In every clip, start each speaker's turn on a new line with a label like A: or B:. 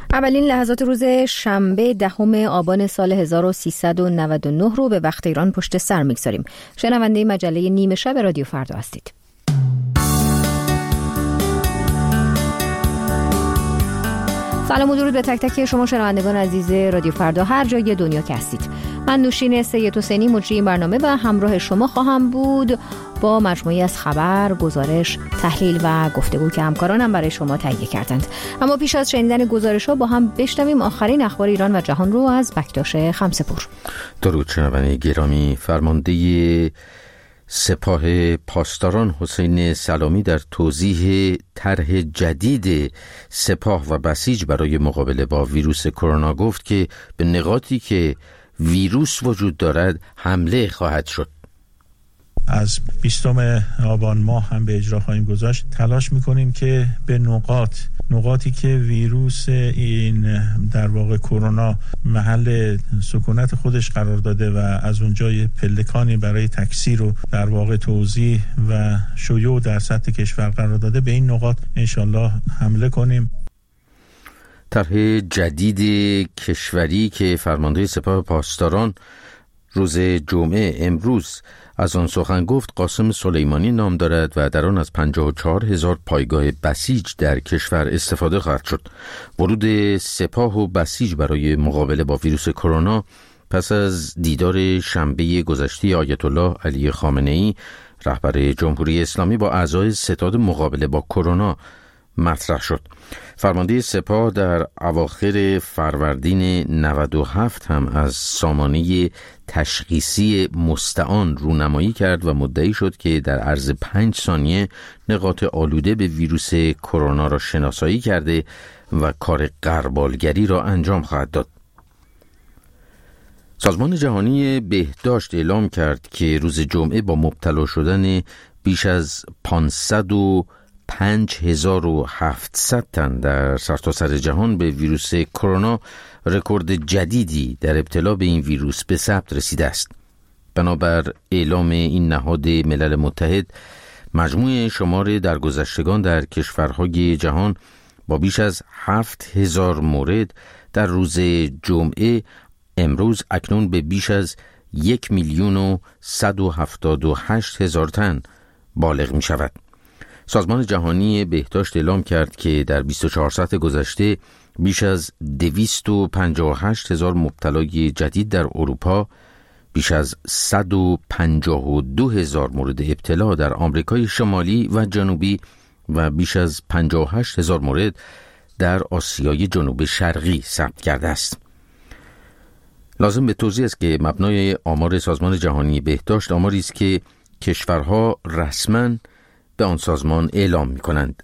A: اولین لحظات روز شنبه 10 آبان سال 1399 رو به وقت ایران پشت سر میگذاریم. شنونده مجله نیمه شب رادیو فردا هستید. سلام و درود به تک تک شما شنوندگان عزیز رادیو فردا هر جای دنیا که هستید. من نوشین سید حسینی مجری این برنامه و همراه شما خواهم بود با مجموعی از خبر، گزارش، تحلیل و گفتگو که همکارانم برای شما تهیه کردند. اما پیش از شنیدن گزارش‌ها با هم بشنویم آخرین اخبار ایران و جهان رو از بکتاش خمسه‌پور.
B: درود شنوندگان گرامی. فرمانده سپاه پاسداران حسین سلامی در توضیح طرح جدید سپاه و بسیج برای مقابله با ویروس کرونا گفت که به نقاطی که ویروس وجود دارد حمله خواهد شد.
C: از 20 آبان ماه هم به اجرا خواهیم گذاشت. تلاش میکنیم که به نقاطی که ویروس این در واقع کرونا محل سکونت خودش قرار داده و از اونجا پلکانی برای تکثیر و در واقع توزیع و شیوع در سطح کشور قرار داده، به این نقاط انشالله حمله کنیم.
B: طرح جدید کشوری که فرمانده سپاه پاسداران روز جمعه امروز از آن سخن گفت قاسم سلیمانی نام دارد و در آن از 54,000 پایگاه بسیج در کشور استفاده خواهد شد. ورود سپاه و بسیج برای مقابله با ویروس کرونا پس از دیدار شنبه گذشته آیت الله علی خامنه‌ای رهبر جمهوری اسلامی با اعضای ستاد مقابله با کرونا مطرح شد. فرمانده سپاه در اواخر فروردین 97 هم از سامانه تشخیصی مستعان رونمایی کرد و مدعی شد که در عرض 5 ثانیه نقاط آلوده به ویروس کرونا را شناسایی کرده و کار غربالگری را انجام خواهد داد. سازمان جهانی بهداشت اعلام کرد که روز جمعه با مبتلا شدن بیش از 505,700 تن در سرتاسر جهان به ویروس کرونا رکورد جدیدی در ابتلا به این ویروس به ثبت رسیده است. بنابر اعلام این نهاد ملل متحد، مجموع شمار درگذشتگان در کشورهای جهان با بیش از 7,000 مورد در روز جمعه امروز اکنون به بیش از 1,178,000 تن بالغ می شود. سازمان جهانی بهداشت اعلام کرد که در 24 ساعت گذشته بیش از 258,000 مبتلای جدید در اروپا، بیش از 152,000 مورد ابتلا در آمریکای شمالی و جنوبی و بیش از 58,000 مورد در آسیای جنوب شرقی ثبت کرده است. لازم به توضیح است که مبنای آمار سازمان جهانی بهداشت آماری است که کشورها رسماً به آن سازمان اعلام می کنند.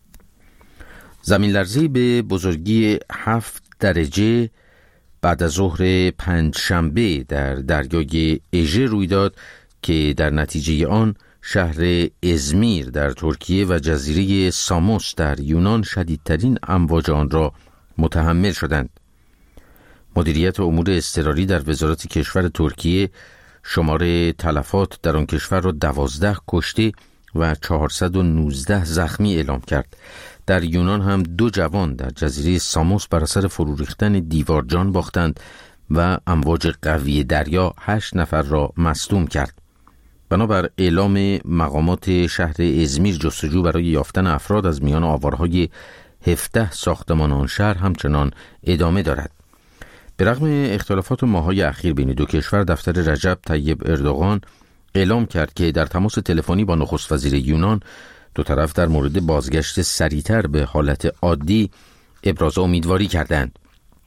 B: زمین لرزه‌ای به بزرگی 7 درجه بعد از ظهر پنجشنبه در دریای اژه روی داد که در نتیجه آن شهر ازمیر در ترکیه و جزیره ساموس در یونان شدیدترین امواج آن را متحمل شدند. مدیریت امور اضطراری در وزارت کشور ترکیه شمار تلفات در آن کشور را 12 کشته و 419 زخمی اعلام کرد. در یونان هم 2 جوان در جزیره ساموس بر اثر فرو ریختن دیوار جان باختند و امواج قوی دریا 8 نفر را مصدوم کرد. بنابر اعلام مقامات شهر ازمیر جستجو برای یافتن افراد از میان آوارهای 17 ساختمان آن شهر همچنان ادامه دارد. به رغم اختلافات ماه‌های اخیر بین دو کشور، دفتر رجب طیب اردوغان اعلام کرد که در تماس تلفنی با نخست وزیر یونان دو طرف در مورد بازگشت سریعتر به حالت عادی ابراز امیدواری کردند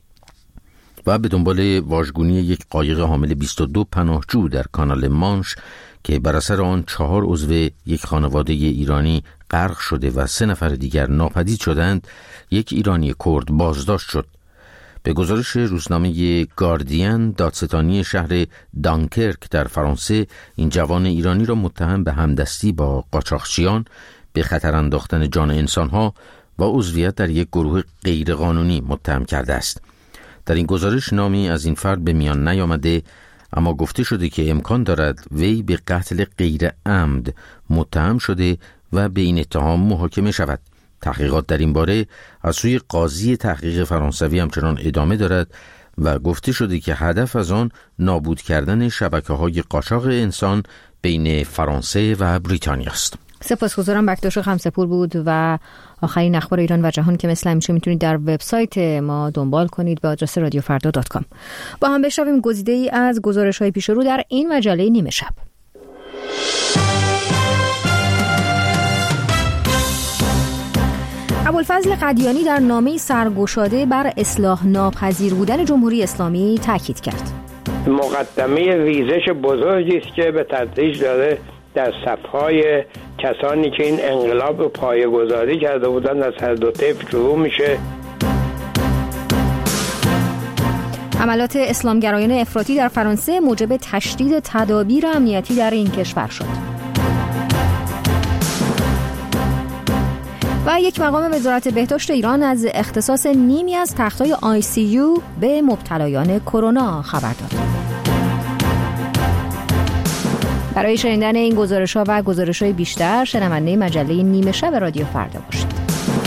B: و به دنبال واژگونی یک قایق حامل 22 پناهجو در کانال مانش که بر اثر آن 4 عضو یک خانواده ایرانی غرق شده و 3 نفر دیگر ناپدید شدند، یک ایرانی کرد بازداشت شد. به گزارش روزنامه گاردین، دادستانی شهر دانکرک در فرانسه این جوان ایرانی را متهم به همدستی با قاچاقچیان، به خطر انداختن جان انسانها و عضویت در یک گروه غیرقانونی متهم کرده است. در این گزارش نامی از این فرد به میان نیامده، اما گفته شده که امکان دارد وی به قتل غیر عمد متهم شده و به این اتهام محاکمه شود. تحقیقات در این باره از سوی قاضی تحقیق فرانسوی همچنان ادامه دارد و گفته شده که هدف از آن نابود کردن شبکه‌های قاچاق انسان بین فرانسه و بریتانیا است.
A: سپاسگزارم. بکتاش خمسه‌پور بود و آخرین اخبار ایران و جهان که مثل همیشه میتونید در وبسایت ما دنبال کنید به آدرس radiofarda.com. با هم بشنویم گزیده‌ای از گزارش‌های پیش رو در این مجله نیمه شب. ابوالفضل قدیانی در نامه‌ای سرگشاده بر اصلاح ناپذیر بودن جمهوری اسلامی تاکید کرد.
D: مقدمه ریزش بزرگی است که به تدریج داره در صف‌های کسانی که این انقلاب رو پایه‌گذاری کرده بودن از هر دو طیف شروع میشه.
A: حملات اسلامگرایان افراطی در فرانسه موجب تشدید تدابیر امنیتی در این کشور شد. و یک مقام وزارت بهداشت ایران از اختصاص نیمی از تخت‌های ICU به مبتلایان کرونا خبر داد. برای شنیدن این گزارش‌ها و گزارش‌های بیشتر شنونده مجله نیمه شب رادیو فردا باشید.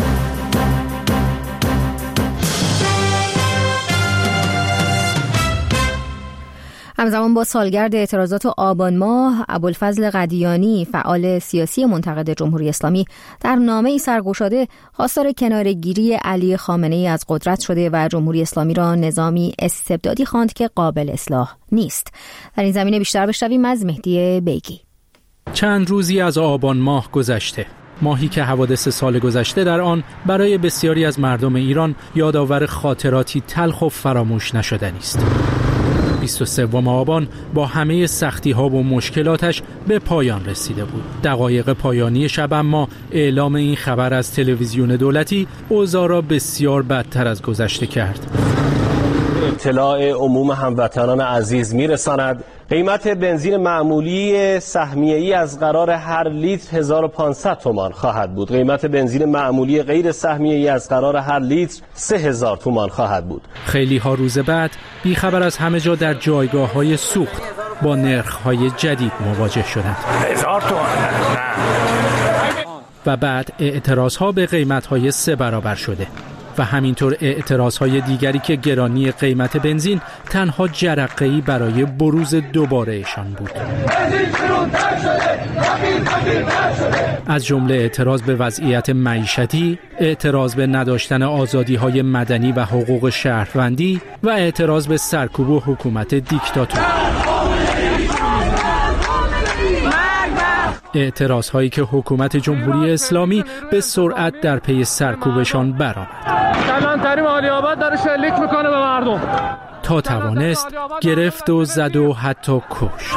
A: همزمان با سالگرد اعتراضات آبان ماه، ابوالفضل قدیانی فعال سیاسی منتقد جمهوری اسلامی در نامه‌ای سرگشاده خواستار کناره‌گیری علی خامنه‌ای از قدرت شده و جمهوری اسلامی را نظامی استبدادی خواند که قابل اصلاح نیست. در این زمینه بیشتر بشنویم از مهدی بیگی.
E: چند روزی از آبان ماه گذشته، ماهی که حوادث سال گذشته در آن برای بسیاری از مردم ایران یادآور خاطراتی تلخ و فراموش نشدنی است. 23 آبان با همه سختی‌ها و مشکلاتش به پایان رسیده بود. دقایق پایانی شب اما اعلام این خبر از تلویزیون دولتی اوضاع را بسیار بدتر از گذشته کرد.
F: اطلاع عموم هموطنان عزیز میرساند قیمت بنزین معمولی سهمیه‌ای از قرار هر لیتر 1500 تومان خواهد بود. قیمت بنزین معمولی غیر سهمیه‌ای از قرار هر لیتر 3000 تومان خواهد بود.
E: خیلی ها روز بعد بیخبر از همه جا در جایگاه‌های سوخت با نرخ‌های جدید مواجه شدند.
D: 1000 تومان.
E: و بعد اعتراض‌ها به قیمت‌های 3 برابر شده. و همینطور اعتراضهای دیگری که گرانی قیمت بنزین تنها جرقه‌ای برای بروز دوبارهشان بود. از جمله اعتراض به وضعیت معیشتی، اعتراض به نداشتن آزادی‌های مدنی و حقوق شهروندی و اعتراض به سرکوب و حکومت دیکتاتور. اعتراضهایی که حکومت جمهوری اسلامی به سرعت در پی سرکوبشان برآمد.
G: کلانتری عالی‌آباد داره شلیک میکنه به مردم
E: تا توانست گرفت و زد و حتی کشت.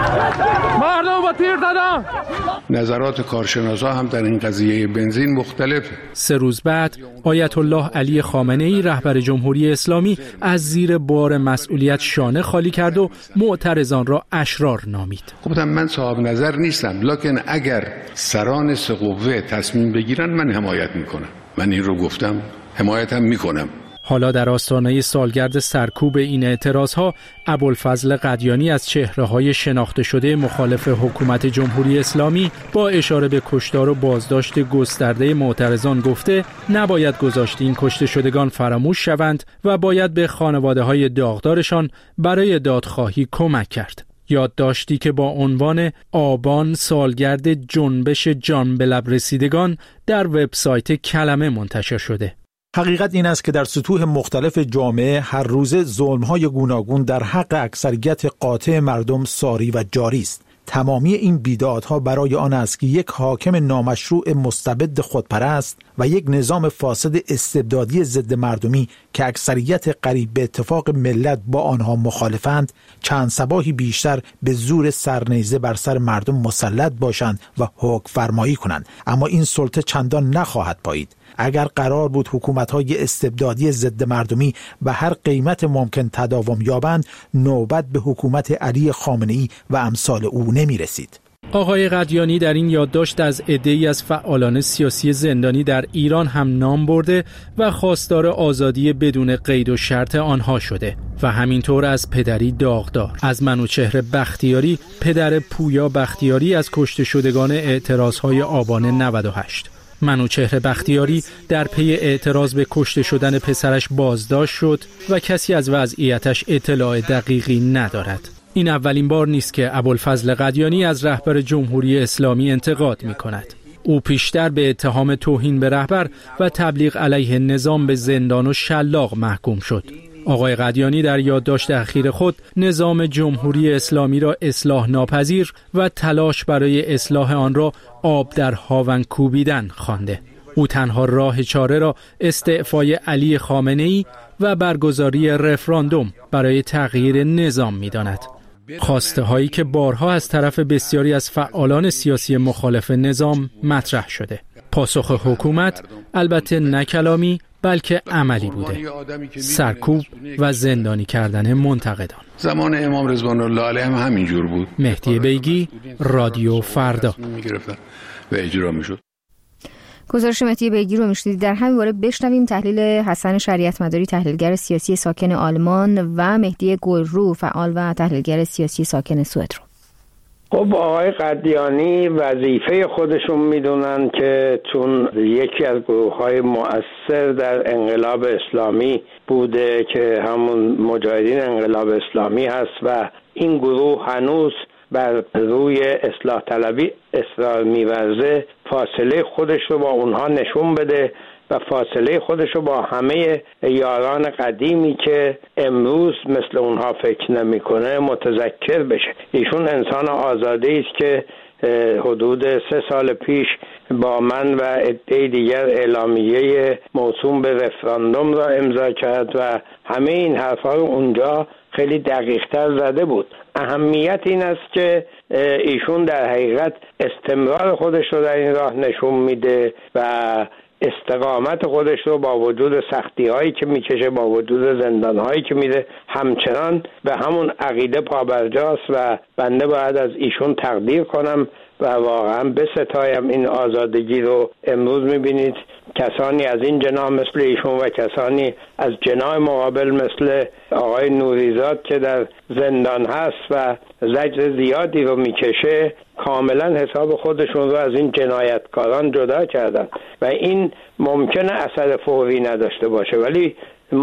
G: مردم با تیر زدن.
H: نظرات کارشناسا هم در این قضیه بنزین مختلفه.
E: 3 روز بعد آیت الله علی خامنه‌ای رهبر جمهوری اسلامی از زیر بار مسئولیت شانه خالی کرد و معترضان را اشرار نامید.
H: گفتم من صاحب نظر نیستم، لکن اگر سران سه قوه تصمیم بگیرن من حمایت میکنم. من این رو گفتم، حمایتم میکنم.
E: حالا در آستانه سالگرد سرکوب این اعتراضها، ابوالفضل قدیانی از چهره‌های شناخته شده مخالف حکومت جمهوری اسلامی با اشاره به کشتار و بازداشت گسترده معترضان گفته نباید گذاشت این کشته شدگان فراموش شوند و باید به خانواده‌های داغدارشان برای دادخواهی کمک کرد. یادداشتی که با عنوان آبان سالگرد جنبش جان به لب رسیدگان در وبسایت کلمه منتشر شده.
I: حقیقت این است که در سطوح مختلف جامعه هر روز ظلم‌های گوناگون در حق اکثریت قاطع مردم ساری و جاری است. تمامی این بیدادها برای آن است که یک حاکم نامشروع مستبد خودپرست و یک نظام فاسد استبدادی ضد مردمی که اکثریت قریب به اتفاق ملت با آنها مخالفند چند صباحی بیشتر به زور سرنیزه بر سر مردم مسلط باشند و حکم فرمایی کنند. اما این سلطه چندان نخواهد پایید. اگر قرار بود حکومت‌های استبدادی ضد مردمی به هر قیمت ممکن تداوم یابند، نوبت به حکومت علی خامنه‌ای و امثال او نمی‌رسید.
E: آقای قدیانی در این یادداشت از عده‌ای از فعالان سیاسی زندانی در ایران هم نام برده و خواستار آزادی بدون قید و شرط آنها شده و همینطور از پدری داغدار، از منوچهر بختیاری پدر پویا بختیاری از کشته شدگان اعتراضهای آبان 98. منوچهر بختیاری در پی اعتراض به کشته شدن پسرش بازداشت شد و کسی از وضعیتش اطلاع دقیقی ندارد. این اولین بار نیست که ابوالفضل قدیانی از رهبر جمهوری اسلامی انتقاد می‌کند. او پیشتر به اتهام توهین به رهبر و تبلیغ علیه نظام به زندان و شلاق محکوم شد. آقای قدیانی در یادداشت اخیر خود نظام جمهوری اسلامی را اصلاح ناپذیر و تلاش برای اصلاح آن را آب در هاون کوبیدن خوانده. او تنها راه چاره را استعفای علی خامنه‌ای و برگزاری رفراندوم برای تغییر نظام می‌داند. خواسته هایی که بارها از طرف بسیاری از فعالان سیاسی مخالف نظام مطرح شده. پاسخ حکومت البته نه کلامی بلکه عملی بوده. سرکوب و زندانی کردن منتقدان.
H: زمان امام رضوان الله علیه هم همینجور بود.
E: مهدی بیگی، رادیو فردا.
H: و اجرا میشد.
A: گزارش مهدی بیگی رو میشنیدید. در همین باره بشنویم تحلیل حسن شریعت مداری، تحلیلگر سیاسی ساکن آلمان، و مهدی گلرو، فعال و تحلیلگر سیاسی ساکن سوئد رو.
D: خب آقای قدیانی وظیفه خودشون میدونن که چون یکی از گروه‌های مؤثر در انقلاب اسلامی بوده که همون مجاهدین انقلاب اسلامی هست و این گروه هنوز بر روی اصلاح طلبی اصرار می‌ورزه، فاصله خودش رو با اونها نشون بده و فاصله خودش رو با همه یاران قدیمی که امروز مثل اونها فکر نمی‌کنه متذکر بشه. ایشون انسان آزاده‌ای است که حدود 3 سال پیش با من و عده دیگر اعلامیه موسوم به رفراندوم را امضا کرد و همه این حرفا رو اونجا خیلی دقیق‌تر زده بود. اهمیت این است که ایشون در حقیقت استمرار خودش رو در این راه نشون میده و استقامت خودش رو با وجود سختی هایی که میکشه، با وجود زندان هایی که میره، همچنان به همون عقیده پابرجاست و بنده باید از ایشون تقدیر کنم و واقعا بستایم این آزادگی رو. امروز میبینید کسانی از این جناح مثل ایشون و کسانی از جناح مقابل مثل آقای نوریزاد که در زندان هست و زجر زیادی رو میکشه، کاملا حساب خودشون رو از این جنایتکاران جدا کردن و این ممکنه اثر فوری نداشته باشه، ولی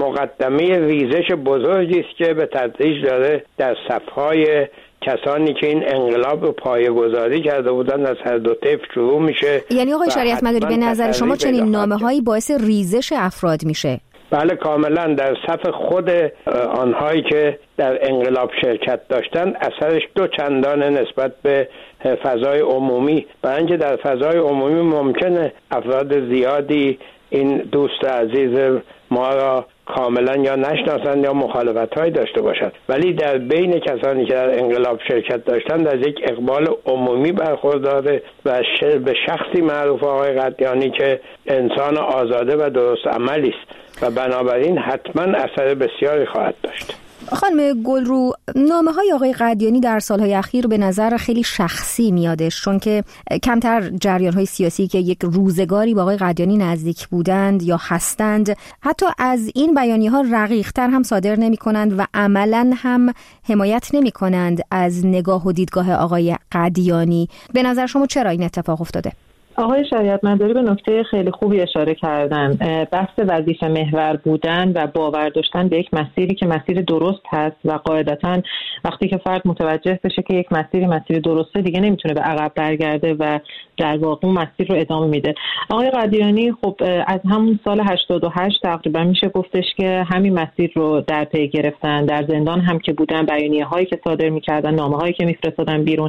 D: مقدمه ریزش بزرگی است که به تدریج داره در صفهای کسانی که این انقلاب رو پایه‌گذاری کرده بودن از هر دو طیف شروع میشه.
A: یعنی آقای شریعت مداری به نظر شما چنین نامه‌هایی باعث ریزش افراد میشه؟
D: بله کاملا. در صف خود آنهایی که در انقلاب شرکت داشتن اثرش 2 چندانه نسبت به فضای عمومی، برای اینکه در فضای عمومی ممکنه افراد زیادی این دوست عزیز ما را کاملا یا نشناسند یا مخالفت‌هایی داشته باشند، ولی در بین کسانی که در انقلاب شرکت داشتند از یک اقبال عمومی برخورداره و به شخصی معروف آقای قدیانی که انسان آزاده و درست عملی است و بنابراین حتما اثر بسیاری خواهد داشت.
A: خانم گلرو، نامه‌های آقای قدیانی در سالهای اخیر به نظر خیلی شخصی میادش، چون که کمتر جریان‌های سیاسی که یک روزگاری با آقای قدیانی نزدیک بودند یا هستند حتی از این بیانیه‌ها رقیق‌تر هم صادر نمی‌کنند و عملاً هم حمایت نمی‌کنند از نگاه و دیدگاه آقای قدیانی. به نظر شما چرا این اتفاق افتاده؟
J: آقای شریعت مداری به نکته خیلی خوبی اشاره کردن. بحث وظیفه محور بودن و باور داشتن به یک مسیری که مسیر درست هست و قاعدتاً وقتی که فرد متوجه بشه که یک مسیر درسته دیگه نمیتونه به عقب برگرده و در واقع مسیر رو ادامه میده. آقای قدیانی خب از همون سال 88 تقریبا میشه گفتش که همین مسیر رو در پی گرفتن. در زندان هم که بودن، بیانیه‌هایی که صادر میکردن، نامه‌هایی که میفرستادن بیرون.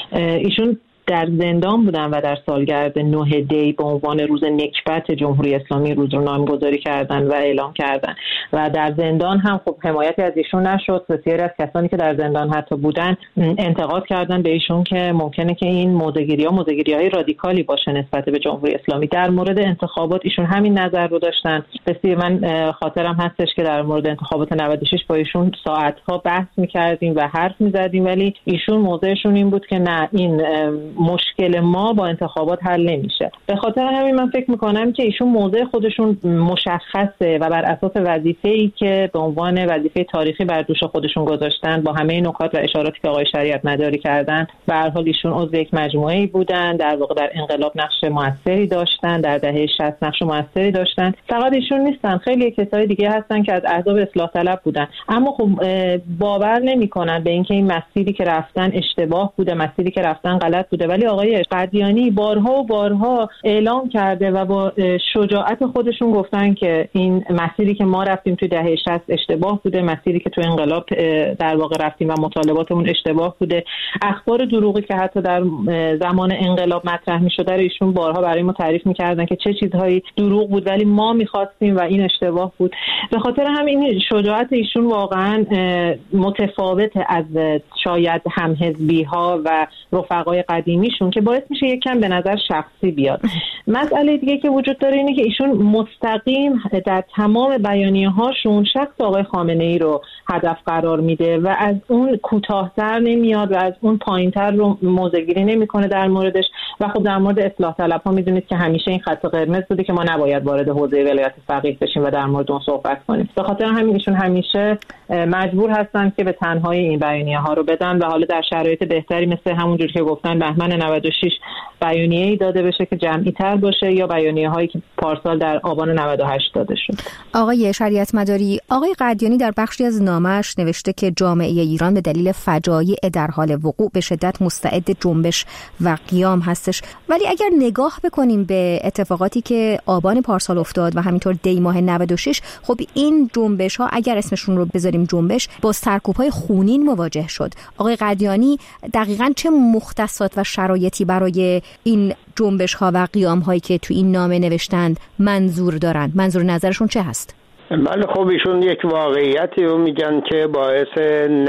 J: ایشون در زندان بودن و در سالگرد 9 دی به عنوان روز نکبت جمهوری اسلامی روز رو نامگذاری کردن و اعلام کردن و در زندان هم خب حمایتی از ایشون نشد. بسیاری از کسانی که در زندان حتی بودن انتقاد کردن به ایشون که ممکنه که این موضع‌گیری‌های رادیکالی باشه نسبت به جمهوری اسلامی. در مورد انتخابات ایشون همین نظر رو داشتن. بسیار من خاطرم هستش که در مورد انتخابات 96 با ایشون ساعت‌ها بحث می‌کردیم و حرف می‌زدیم، ولی ایشون موضعشون این بود که نه، این مشکل ما با انتخابات حل نمیشه. به خاطر همین من فکر میکنم که ایشون موضع خودشون مشخصه و بر اساس وظیفه‌ای که به عنوان وظیفه تاریخی بر دوش خودشون گذاشتن، با همه نکات و اشاراتی که آقای شریعت مداری کردن، به هر حال ایشون عضو یک مجموعه‌ای بودن، در واقع در انقلاب نقش موثری داشتن، در دهه 60 نقش موثری داشتن. فقط ایشون نیستن، خیلی کسای دیگه هستن که از احزاب اصلاح طلب بودن، اما خب باور نمی‌کنن به اینکه این مسیری که رفتن اشتباه بوده، مسیری که رفتن غلط بوده. ولی آقای قدیانی بارها و بارها اعلام کرده و با شجاعت خودشون گفتن که این مسیری که ما رفتیم توی دهه 60 اشتباه بوده، مسیری که توی انقلاب در واقع رفتیم و مطالباتمون اشتباه بوده. اخبار دروغی که حتی در زمان انقلاب مطرح می‌شد رو ایشون بارها برای ما تعریف می‌کردن که چه چیزهایی دروغ بود ولی ما می‌خواستیم و این اشتباه بود. به خاطر همین شجاعت ایشون واقعا متفاوت از شاید همحزبی‌ها و رفقای قدیمیشون که باعث میشه یک کم به نظر شخصی بیاد. مسئله دیگه که وجود داره اینه که ایشون مستقیم در تمام بیانیه‌هاشون شخص آقای خامنه‌ای رو هدف قرار میده و از اون کوتاه‌تر نمیاد و از اون پایین‌تر رو موضع‌گیری نمی‌کنه در موردش. و خب در مورد اصلاح طلب‌ها می‌دونید که همیشه این خط قرمز بوده که ما نباید وارد حوزه ولایت فقیه بشیم و در مورد اون صحبت کنیم. به خاطر همین ایشون همیشه مجبور هستن که به تنهایی این بیانیه‌ها رو بدن و حالا در شرایط بهتری مثل همونجوری که گفتن بهمن 96 بیانیه‌ای داده بشه که جمعی‌تر باشه یا بیانیه‌هایی که پارسال در آبان 98 داده شد.
A: آقای شریعت مداری، آقای قدیانی در بخشی از نامه‌اش نوشته که جامعه ایران به دلیل فجایع در حال وقوع به شدت مستعد جنبش و قیام هستش. ولی اگر نگاه بکنیم به اتفاقاتی که آبان پارسال افتاد و همینطور دی ماه 96، خب این جنبش‌ها اگر اسمشون رو بذاریم جنبش، با سرکوب‌های خونین مواجه شد. آقای قدیانی دقیقاً چه مختصات و شرایطی برای این جنبش‌ها و قیام‌هایی که تو این نامه نوشتند منظور دارن؟ منظور نظرشون چه هست؟
D: بله، خب ایشون یک واقعیتی رو میگن که باعث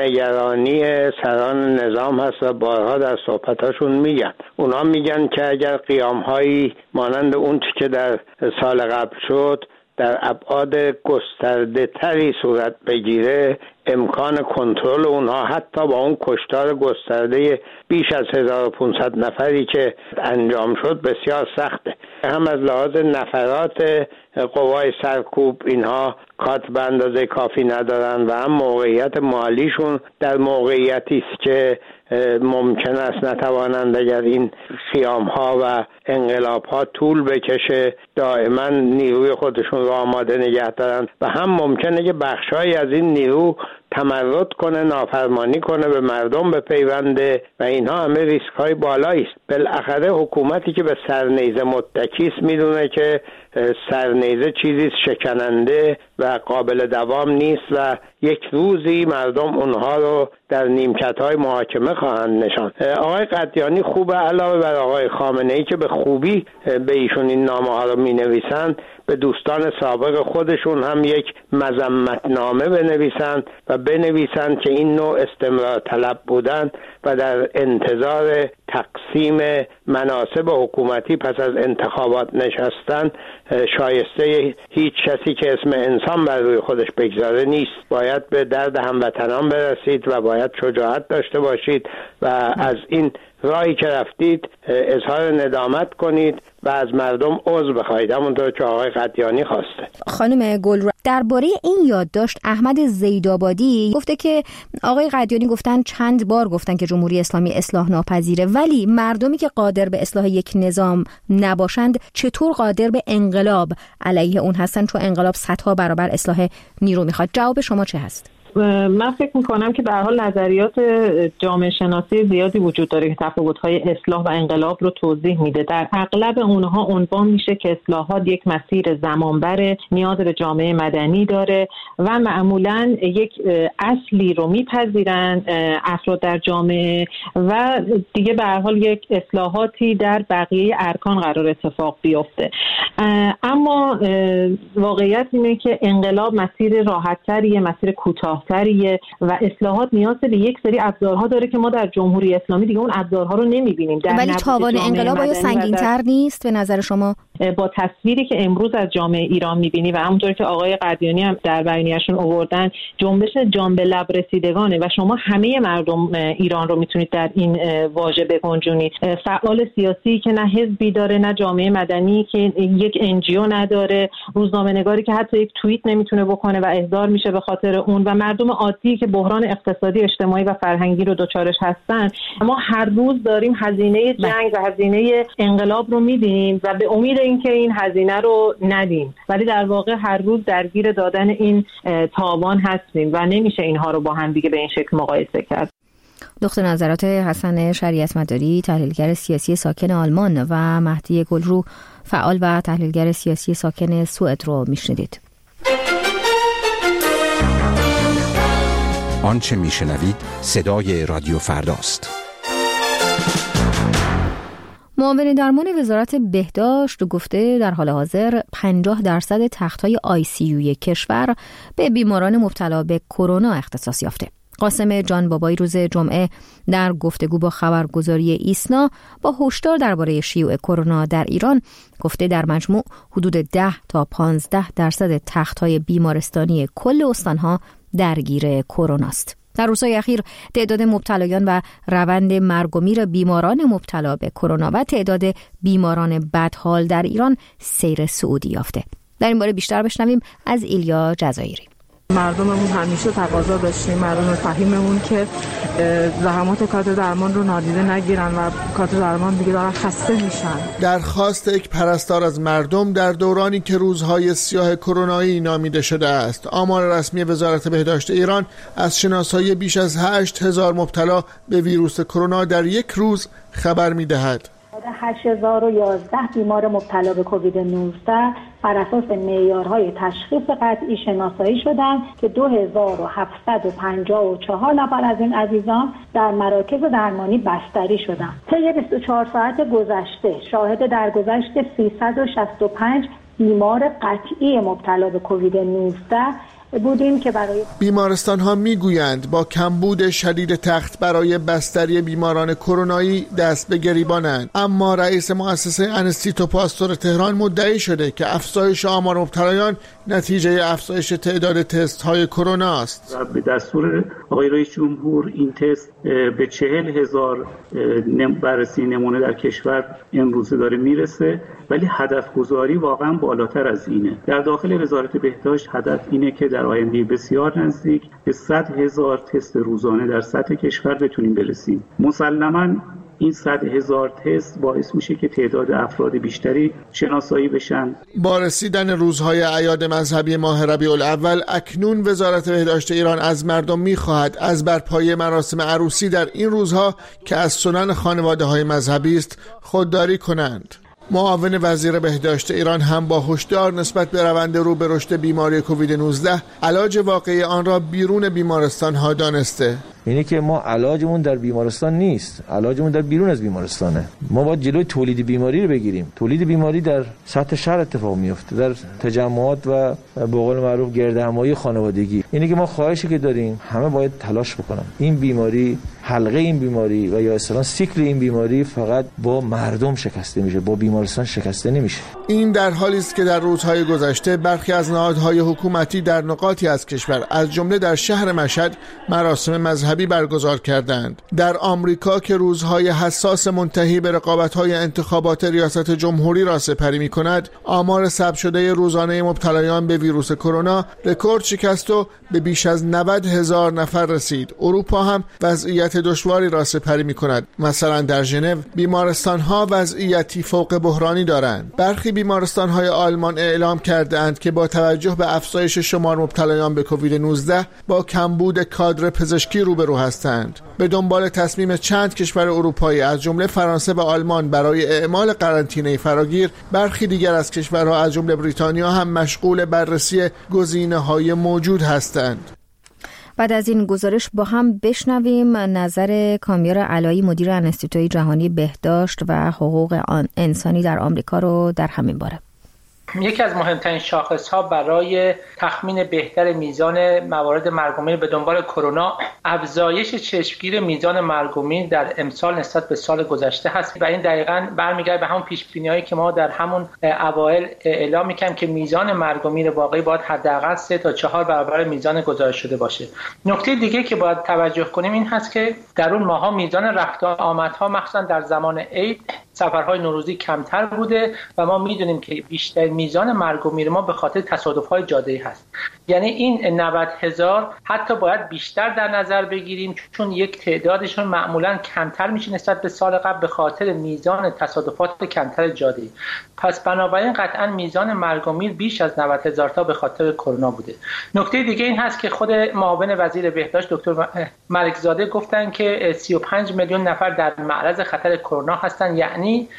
D: نگرانی سران نظام هست و بارها در صحبتاشون میگن. اونا میگن که اگر قیام‌هایی مانند اون که در سال قبل شد در ابعاد گسترده تری صورت بگیره، امکان کنترل اونها حتی با اون کشتار گسترده بیش از 1500 نفری که انجام شد بسیار سخته. هم از لحاظ نفرات قوای سرکوب اینها کات به اندازه کافی ندارن و هم موقعیت مالیشون در موقعیتی است که ممکن است نتوانند اگر این خیام‌ها و انقلاب‌ها طول بکشه دائما نیروی خودشون رو آماده نگه دارن و هم ممکنه که بخشایی از این نیرو تمرد کنه، نافرمانی کنه، به مردم بپیونده و اینها همه ریسک های بالایی است. بالاخره حکومتی که به سرنیزه متکی است میدونه که سرنیزه چیزی شکننده و قابل دوام نیست و یک روزی مردم اونها رو در نیمکت‌های محاکمه خواهند نشاند. آقای قدیانی خوبه علاوه بر آقای خامنه‌ای که به خوبی به ایشون این نامه‌ها رو می‌نویسند، به دوستان سابق خودشون هم یک مذمتنامه بنویسند و بنویسند که این نوع استمرار طلب بودن و در انتظار تقسیم مناصب حکومتی پس از انتخابات نشستن شایسته هیچ کسی که اسم انسان بر روی خودش بگذاره نیست. باید به درد هموطنان برسید و باید شجاعت داشته باشید و از این راهی که رفتید اظهار ندامت کنید و از مردم عذر بخواهید، همونطور که آقای قدیانی خواسته.
A: خانم گل درباره این یادداشت احمد زیدآبادی گفته که آقای قدیانی چند بار گفتن که جمهوری اسلامی اصلاح ناپذیره، ولی مردمی که قادر به اصلاح یک نظام نباشند چطور قادر به انقلاب علیه اون هستن، چون انقلاب صدها برابر اصلاح نیرو میخواد؟ جواب شما چه هست؟
J: من فکر میکنم که به هر حال نظریات جامعه شناسی زیادی وجود داره که تفاوت‌های اصلاح و انقلاب رو توضیح میده. در اغلب اونها عنوان میشه که اصلاحات یک مسیر زمانبره، نیاز به جامعه مدنی داره و معمولاً یک اصلی رو میپذیرن افراد در جامعه و دیگه به هر حال یک اصلاحاتی در بقیه ارکان قرار اتفاق بیفته. اما واقعیت اینه که انقلاب مسیر راحت‌تریه، مسیر کوتاه‌تریه و اصلاحات نیاز به یک سری ابزارها داره که ما در جمهوری اسلامی دیگه اون ابزارها رو نمی‌بینیم.
A: ولی تاوان انقلاب آیا سنگین‌تر نیست به نظر شما؟
J: با تصویری که امروز از جامعه ایران می‌بینی و همونطور که آقای قدیانی هم در بیانیه‌شون آوردن جنبش جان به لب رسیدگانه و شما همه مردم ایران رو میتونید در این واژه بگنجونید. فعال سیاسی که نه حزبی داره نه جامعه مدنی که یک NGO نداره، روزنامه‌نگاری که حتی یک توییت نمیتونه بکنه و احضار میشه به خاطر اون و مردم عادی که بحران اقتصادی، اجتماعی و فرهنگی رو دچارش هستن. ما هر روز داریم هزینه جنگ و هزینه انقلاب رو میدیم و به امید اینکه این هزینه رو ندیم، ولی در واقع هر روز درگیر دادن این تاوان هستیم و نمیشه اینها رو با هم دیگه به این شکل مقایسه کرد.
A: دکتر نظرات حسن شریعت مداری، تحلیلگر سیاسی ساکن آلمان، و مهدی گلرو، فعال و تحلیلگر سیاسی ساکن سوئد رو میشنیدید.
K: آنچه میشنوید صدای رادیو فرداست.
A: معاون درمان وزارت بهداشت گفته در حال حاضر 50% تخت‌های ICU کشور به بیماران مبتلا به کرونا اختصاص یافته. قاسم جان بابایی روز جمعه در گفتگو با خبرگزاری ایسنا با هشدار درباره شیوع کرونا در ایران گفته در مجموع حدود 10 تا 15% تخت‌های بیمارستانی کل استان‌ها درگیر کرونا است. در روزهای اخیر تعداد مبتلایان و روند مرگ و میر بیماران مبتلا به کرونا و تعداد بیماران بدحال در ایران سیر صعودی یافته. در این باره بیشتر بشنویم از ایلیا جزایری.
L: مردممون همیشه تقاضا داشتیم، مردم فهیممون که زحمات کادر درمان رو نادیده نگیرن و کادر درمان دیگه دارن خسته میشن.
M: درخواست یک پرستار از مردم در دورانی که روزهای سیاه کرونایی نامیده شده است. آمار رسمی وزارت بهداشت ایران از شناسایی بیش از 8000 مبتلا به ویروس کرونا در یک روز خبر میدهد.
N: 8011 بیمار مبتلا به کووید 19 بر اساس معیارهای تشخیص قطعی شناسایی شدند که 2754 نفر از این عزیزان در مراکز درمانی بستری شدند. طی 24 ساعت گذشته شاهد درگذشت 365 بیمار قطعی مبتلا به کووید 19 بودیم که برای
M: بیمارستان ها میگویند با کمبود شدید تخت برای بستری بیماران کرونایی دست به گریبانند، اما رئیس مؤسسه انستیتو پاستور تهران مدعی شده که افزایش آمار مبتلایان نتیجه افزایش تعداد تست های کرونا است.
O: به دستور آقای رئیس جمهور این تست به 40,000 بررسی نمونه در کشور امروزه داره میرسه، ولی هدف گذاری واقعا بالاتر از اینه. در داخل وزارت بهداشت هدف اینه که در آینده بسیار نزدیک به 100,000 تست روزانه در سطح کشور بتونیم برسیم. مسلماً این 100,000 تست باعث میشه که تعداد افراد بیشتری شناسایی بشن.
M: با رسیدن روزهای اعیاد مذهبی ماه ربیع الاول اکنون وزارت بهداشت ایران از مردم میخواهد از برپایی مراسم عروسی در این روزها که از سنن خانواده‌های مذهبی است خودداری کنند. معاون وزیر بهداشت ایران هم با هشدار نسبت به روند رو به رشد بیماری کووید 19 علاج واقعی آن را بیرون بیمارستان ها دانسته.
P: اینه که ما علاجمون در بیمارستان نیست، علاجمون در بیرون از بیمارستانه. ما باید جلوی تولید بیماری رو بگیریم. تولید بیماری در سطح شهر اتفاق میفته، در تجمعات و به قول معروف گردهمایی خانوادگی. اینه که ما خواهشی که داریم همه باید تلاش بکنن. این بیماری، حلقه این بیماری و یا اصلا سیکل این بیماری فقط با مردم شکسته میشه، با بیمارستان شکسته نمیشه.
M: این در حالی است که در روزهای گذشته برخی از نهادهای حکومتی در نقاطی از کشور از جمله در شهر مشهد مراسم مذهبی برگزار کردند. در آمریکا که روزهای حساس منتهی به رقابت‌های انتخابات ریاست جمهوری را سپری می‌کند، آمار ثبت شده روزانه مبتلایان به ویروس کرونا رکورد شکست و به بیش از 90,000 نفر رسید. اروپا هم وضعیت دشواری را سپری می‌کند. مثلا در ژنو بیمارستان‌ها وضعیتی فوق بحرانی دارند. برخی بیمارستان‌های آلمان اعلام کردند که با توجه به افزایش شمار مبتلایان به کووید 19 با کمبود کادر پزشکی روبرو هستند. به دنبال تصمیم چند کشور اروپایی از جمله فرانسه و آلمان برای اعمال قرنطینه فراگیر، برخی دیگر از کشورها از جمله بریتانیا هم مشغول بررسی گزینه‌های موجود هستند.
A: بعد از این گزارش با هم بشنویم نظر کامیار علایی، مدیر انستیتوی جهانی بهداشت و حقوق انسانی در آمریکا رو در همین باره.
Q: یکی از مهمترین شاخص‌ها برای تخمین بهتر میزان موارد مرگ و میر به دنبال کرونا افزایش چشمگیر میزان مرگ و میر در امسال نسبت به سال گذشته هست و این دقیقاً برمیگرده به همون پیش‌بینی‌هایی که ما در همون اوایل اعلام می‌کردیم که میزان مرگ و میر واقعی باید حداقل 3 تا 4 برابر میزان گزارش شده باشه. نکته دیگه که باید توجه کنیم این هست که در اون ماه‌ها میزان رفت و آمدها مخصوصاً در زمان عید سفرهای نوروزی کمتر بوده و ما میدونیم که بیشتر میزان مرگ و میر ما به خاطر تصادف‌های جاده‌ای هست. یعنی این 90,000 حتی باید بیشتر در نظر بگیریم چون یک تعدادشون معمولاً کمتر میشه نسبت به سال قبل به خاطر میزان تصادفات کمتر جاده‌ای. پس بنابراین قطعاً میزان مرگ و میر بیش از 90,000 تا به خاطر کرونا بوده. نکته دیگه این هست که خود معاون وزیر بهداشت دکتر ملکزاده گفتن که 35 میلیون نفر در معرض خطر کرونا هستن، یعنی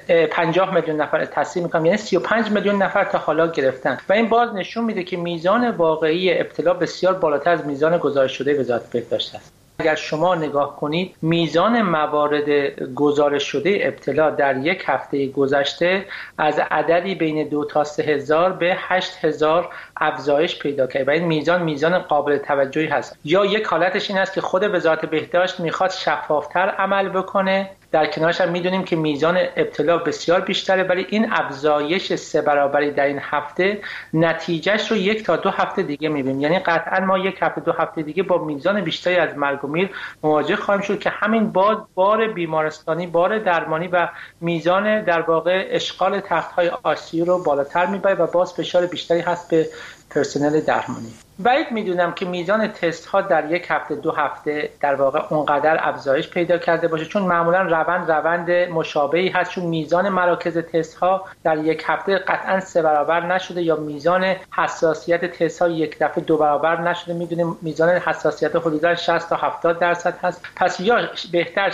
Q: 50 میلیون نفر تصحیح میکنم، یعنی 35 میلیون نفر تا حالا گرفتن و این باز نشون میده که میزان واقعی ابتلا بسیار بالاتر از میزان گزارش شده وزارت بهداشت است. اگر شما نگاه کنید میزان موارد گزارش شده ابتلا در یک هفته گذشته از عددی بین 2 تا 3,000 به 8,000 افزایش پیدا کرد و این میزان قابل توجهی هست. یا یک حالتش این است که خود وزارت بهداشت میخواد شفافتر عمل بکنه، در کنارش هم میدونیم که میزان ابتلا بسیار بیشتره، ولی این افزایش 3 برابری در این هفته نتیجهش رو 1 تا 2 هفته دیگه میبینیم. یعنی قطعا ما 1 هفته 2 هفته دیگه با میزان بیشتری از مرگ و میر مواجه خواهیم شد که همین بار بیمارستانی، بار درمانی و میزان در واقع اشغال تخت‌های آی‌سی رو بالاتر میبره و باز فشار بیشتری هست به پرسنل درمانی. بعید میدونم که میزان تست ها در 1 هفته 2 هفته در واقع اونقدر افزایش پیدا کرده باشه چون معمولا روند مشابهی هست، چون میزان مراکز تست ها در 1 هفته قطعا 3 برابر نشده یا میزان حساسیت تست ها 1 دفعه 2 برابر نشده. میدونیم میزان حساسیت حدودا 60 تا 70% هست. پس یا بهتر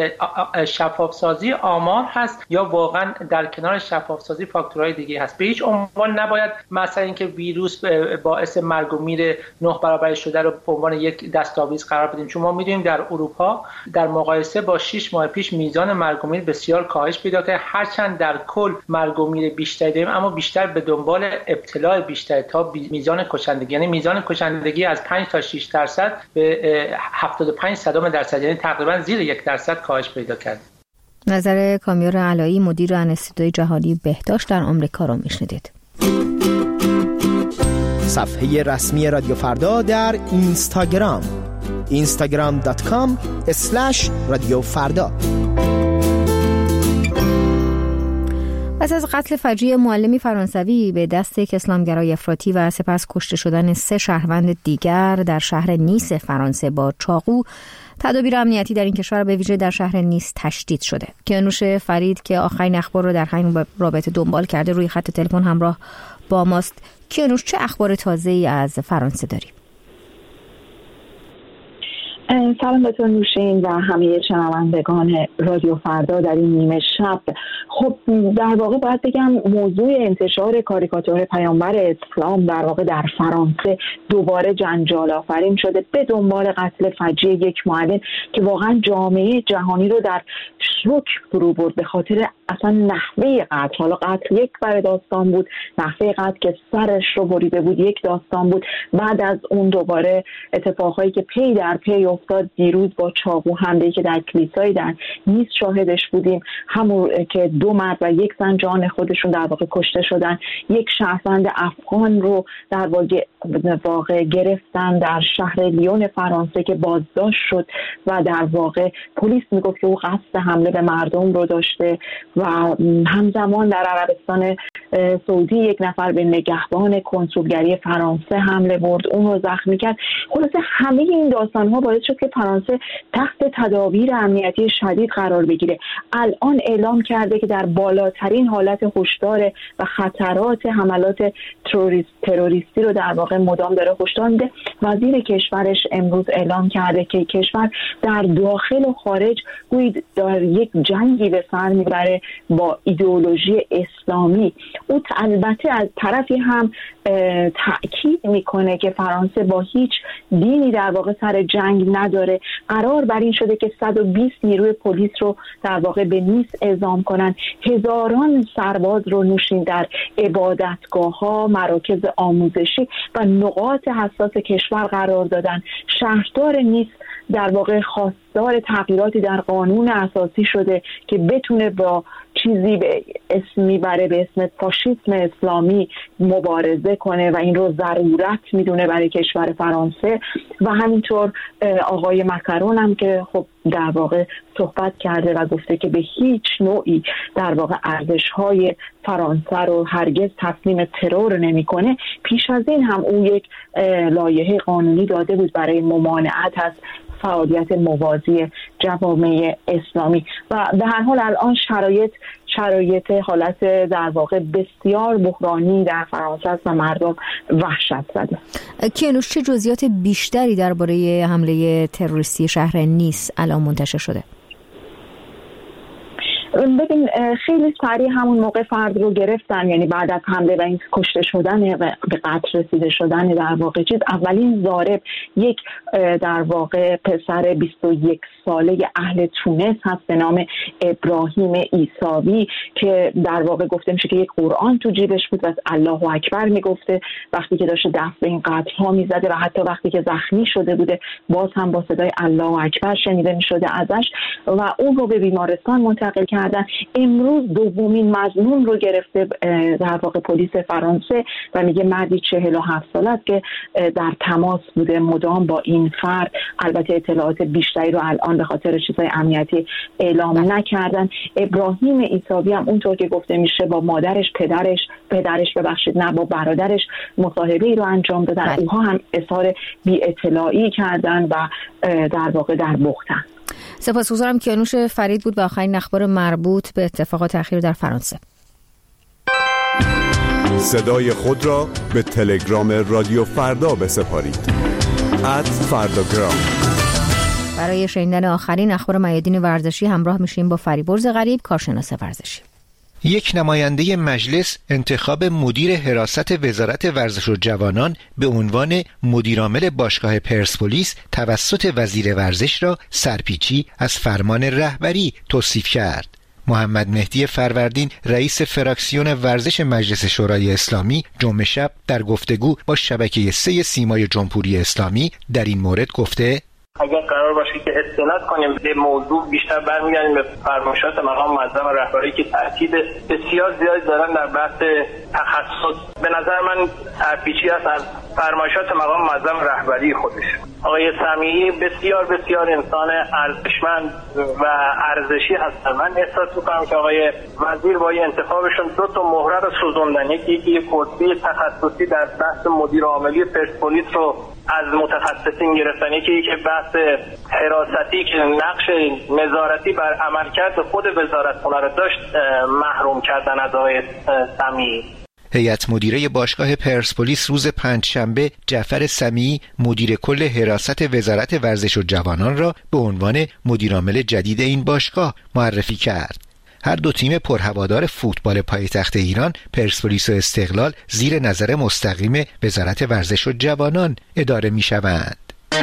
Q: شفاف سازی آمار هست یا واقعا در کنار شفاف سازی فاکتورهای دیگه هست. به هیچ عنوان نباید مثلا اینکه ویروس باعث مرگ و میر 9 برابر شده رو به عنوان یک دستاویز قرار بدیم، چون ما می‌دونیم در اروپا در مقایسه با 6 ماه پیش میزان مرگ و میر بسیار کاهش پیدا کرده، هرچند در کل مرگ و میر بیشتری داریم اما بیشتر به دنبال ابتلا بیشتر تا میزان کشندگی، یعنی میزان کشندگی از 5 تا 6% به 75% یعنی تقریبا زیر 1% کاهش پیدا کرده.
A: نظر کامیار علایی مدیر انستیتوی جهانی بهداشت در آمریکا رو میشنیدید.
R: صفحه رسمی رادیو فردا در اینستاگرام instagram.com/رادیوفردا.
A: پس از قتل فجیع معلمی فرانسوی به دست یک اسلامگرای افراطی و سپس کشته شدن 3 شهروند دیگر در شهر نیس فرانسه با چاقو، تدابیر امنیتی در این کشور به ویژه در شهر نیس تشدید شده. کیانوش فرید که آخرین اخبار رو در همین رابطه دنبال کرده روی خط تلفن همراه با ماست. کیانوش، چه اخبار تازه‌ای از فرانسه داریم؟
J: سلام به تو نوشین و همه شنوندگان رادیو فردا در این نیمه شب. خب در واقع باید بگم موضوع انتشار کاریکاتور پیامبر اسلام در واقع در فرانسه دوباره جنجال آفرین شده به دنبال قتل فجیع یک معلم که واقعا جامعه جهانی رو در شوک فرو برد به خاطر اصلا نحوه قتل. حالا قتل یک بر داستان بود، نحوه قتل که سرش رو بریده بود یک داستان بود. بعد از اون دوباره اتفاقایی که پی در پی افتاد، دیروز با چاقو حمله‌ای که در کلیسای در نیس شاهدش بودیم، همون که 2 مرد و 1 زن جان خودشون در واقع کشته شدن. یک شهروند افغان رو در واقع گرفتن در شهر لیون فرانسه که بازداشت شد و در واقع پلیس میگفت که او قصد حمله به مردم رو داشته. و همزمان در عربستان سعودی 1 نفر به نگهبان کنسولگری فرانسه حمله برد، اون رو زخمی کرد. خلاصه همه این داستان‌ها باعث شد که فرانسه تحت تدابیر امنیتی شدید قرار بگیره. الان اعلام کرده که در بالاترین حالت هشدار و خطرات حملات تروریستی رو در واقع مدام داره هشدار میده. وزیر کشورش امروز اعلام کرده که کشور در داخل و خارج گویا در یک جنگی به سر میبره با ایدئولوژی اسلامی. او البته از طرفی هم تأکید میکنه که فرانسه با هیچ دینی در واقع سر جنگ نداره. قرار بر این شده که 120 نیروی پلیس رو در واقع به نیس اعزام کنن، هزاران سرباز رو نوشین در عبادتگاه‌ها، مراکز آموزشی و نقاط حساس کشور قرار دادن. شهردار نیس در واقع خواستار تغییراتی در قانون اساسی شده که بتونه با چیزی به اسم میبره به اسم فاشیسم اسلامی مبارزه کنه و این رو ضرورت میدونه برای کشور فرانسه. و همینطور آقای مکرون هم که خب در واقع صحبت کرده و گفته که به هیچ نوعی در واقع ارزش‌های فرانسه رو هرگز تسلیم ترور نمی‌کنه. پیش از این هم او یک لایحه قانونی داده بود برای ممانعت از فعالیت موازی جوامع اسلامی و به هر حال الان شرایط حالت در واقع بسیار بحرانی در فرانسه است و مردم وحشت زده.
A: کیانوش، چه جزئیات بیشتری درباره حمله تروریستی شهر نیس الان منتشر شده؟
J: ببین خیلی سریع همون موقع فرد رو گرفتن، یعنی بعد از حمله و این کشته شدن و به قتل رسیده شدن در واقع اولین ضارب یک در واقع پسر 21 ساله اهل تونس هست به نام ابراهیم عیساوی که در واقع گفته میشه که یک قرآن تو جیبش بود و از الله اکبر میگفته وقتی که داشته دست به این قتل ها میزده و حتی وقتی که زخمی شده بوده باز هم با صدای الله اکبر شنیده میشده ازش و اون رو به بیمارستان منتقل کردن. امروز دومین مظنون رو گرفته در واقع پلیس فرانسه و میگه مردی 47 ساله است که در تماس بوده مدام با این فرد. البته اطلاعات بیشتری رو الان به خاطر چیزهای امنیتی اعلام نکردن. ابراهیم عیساوی هم اونطور که گفته میشه با مادرش پدرش با برادرش مصاحبه‌ای رو انجام دادن. اونها هم اظهار بی اطلاعی کردن و در واقع در بختن.
A: سپاسگزارم. کیانوش فرید بود با آخرین اخبار مربوط به اتفاقات اخیر در فرانسه.
S: صدای خود را به تلگرام رادیو فردا بسپارید. @فرداگرام.
A: برای شنیدن آخرین اخبار میادین ورزشی همراه میشیم با فریبرز غریب، کارشناس ورزشی.
T: یک نماینده مجلس انتخاب مدیر حراست وزارت ورزش و جوانان به عنوان مدیرعامل باشگاه پرسپولیس توسط وزیر ورزش را سرپیچی از فرمان رهبری توصیف کرد. محمد مهدی فروردین رئیس فراکسیون ورزش مجلس شورای اسلامی جمعه شب در گفتگو با شبکه 3 سیمای جمهوری اسلامی در این مورد گفته
U: اگر قرار باشه که استناد کنیم به موضوع بیشتر برمیگردیم به فرمایشات مقام معظم رهبری که تاکید بسیار زیادی دارن در بحث تخصص. به نظر من سرپیچی است از فرمایشات مقام معظم رهبری خودش. آقای سمیعی بسیار بسیار انسان ارزشمند و ارزشی هستن. من احساس می‌کنم که آقای وزیر با این انتخابشون 2 مهره رو سوزوندن. یکی کرسی تخصصی در بحث مدیر عاملی پرسپولیس رو از متخصصین گرفتن، یکی که بحث حراستی که نقش نظارتی بر عملکرد خود وزارتخانه رو داشت محروم کردن از آقای سمیعی.
T: هیئت مدیره باشگاه پرسپولیس روز پنجشنبه جعفر سمیعی مدیر کل حراست وزارت ورزش و جوانان را به عنوان مدیرعامل جدید این باشگاه معرفی کرد. هر دو تیم پرهوادار فوتبال پایتخت ایران، پرسپولیس و استقلال، زیر نظر مستقیم وزارت ورزش و جوانان اداره می‌شوند.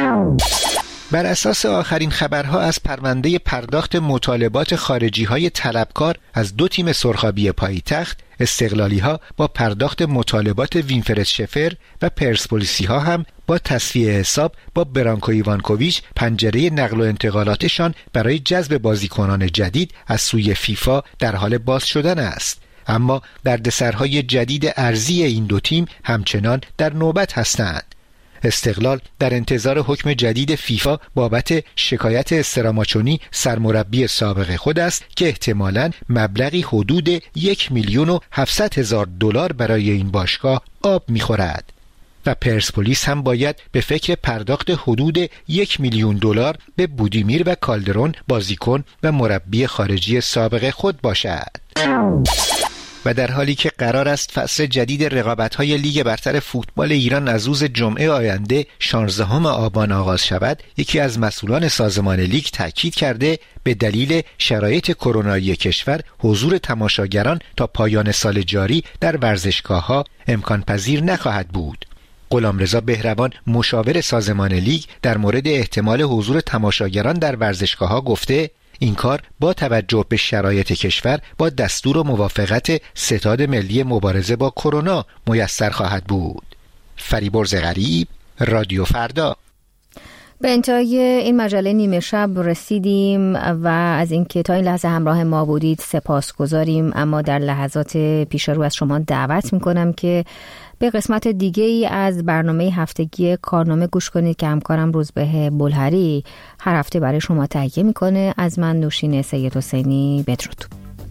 T: بر اساس آخرین خبرها از پرونده پرداخت مطالبات خارجی‌های طلبکار از 2 تیم سرخابی پایتخت، استقلالی‌ها با پرداخت مطالبات وینفرد شفر و پرسپولیسی‌ها هم با تصفیه حساب با برانکو ایوانکوویچ پنجره نقل و انتقالاتشان برای جذب بازیکنان جدید از سوی فیفا در حال باز شدن است. اما دردسرهای جدید ارزی این 2 تیم همچنان در نوبت هستند. استقلال در انتظار حکم جدید فیفا بابت شکایت استراماچونی سرمربی سابق خود است که احتمالاً مبلغی حدود 1,700,000 دلار برای این باشگاه آب می‌خورد. و پرسپولیس هم باید به فکر پرداخت حدود 1,000,000 دلار به بودیمیر و کالدرون بازیکن و مربی خارجی سابق خود باشد. و در حالی که قرار است فصل جدید رقابت‌های لیگ برتر فوتبال ایران از روز جمعه آینده 16 آبان آغاز شود، یکی از مسئولان سازمان لیگ تاکید کرده به دلیل شرایط کرونایی کشور حضور تماشاگران تا پایان سال جاری در ورزشگاه‌ها امکان پذیر نخواهد بود. غلامرضا بهروان مشاور سازمان لیگ در مورد احتمال حضور تماشاگران در ورزشگاه‌ها گفته این کار با توجه به شرایط کشور با دستور و موافقت ستاد ملی مبارزه با کرونا میسر خواهد بود. فریبرز غریب، رادیو فردا.
A: به انتهای این مجله نیمه شب رسیدیم و از اینکه تا این لحظه همراه ما بودید سپاسگزاریم، اما در لحظات پیش رو از شما دعوت میکنم که به قسمت دیگه ای از برنامه هفتگی کارنامه گوش کنید که همکارم روزبه بلهری هر هفته برای شما تهیه میکنه. از من نوشین سید حسینی، بدرود.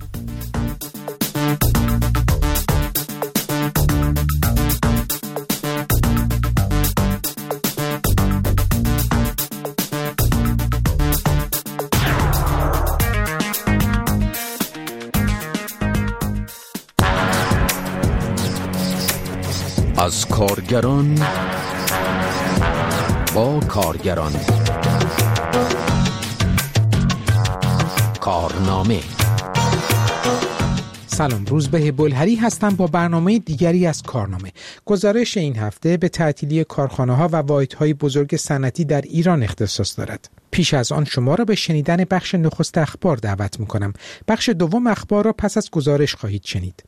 B: از کارگران با کارگران، کارنامه.
C: سلام، روزبه بلهری هستم با برنامه دیگری از کارنامه. گزارش این هفته به تعطیلی کارخانه‌ها و واحدهای بزرگ صنعتی در ایران اختصاص دارد. پیش از آن شما را به شنیدن بخش نخست اخبار دعوت می‌کنم. بخش دوم اخبار را پس از گزارش خواهید شنید.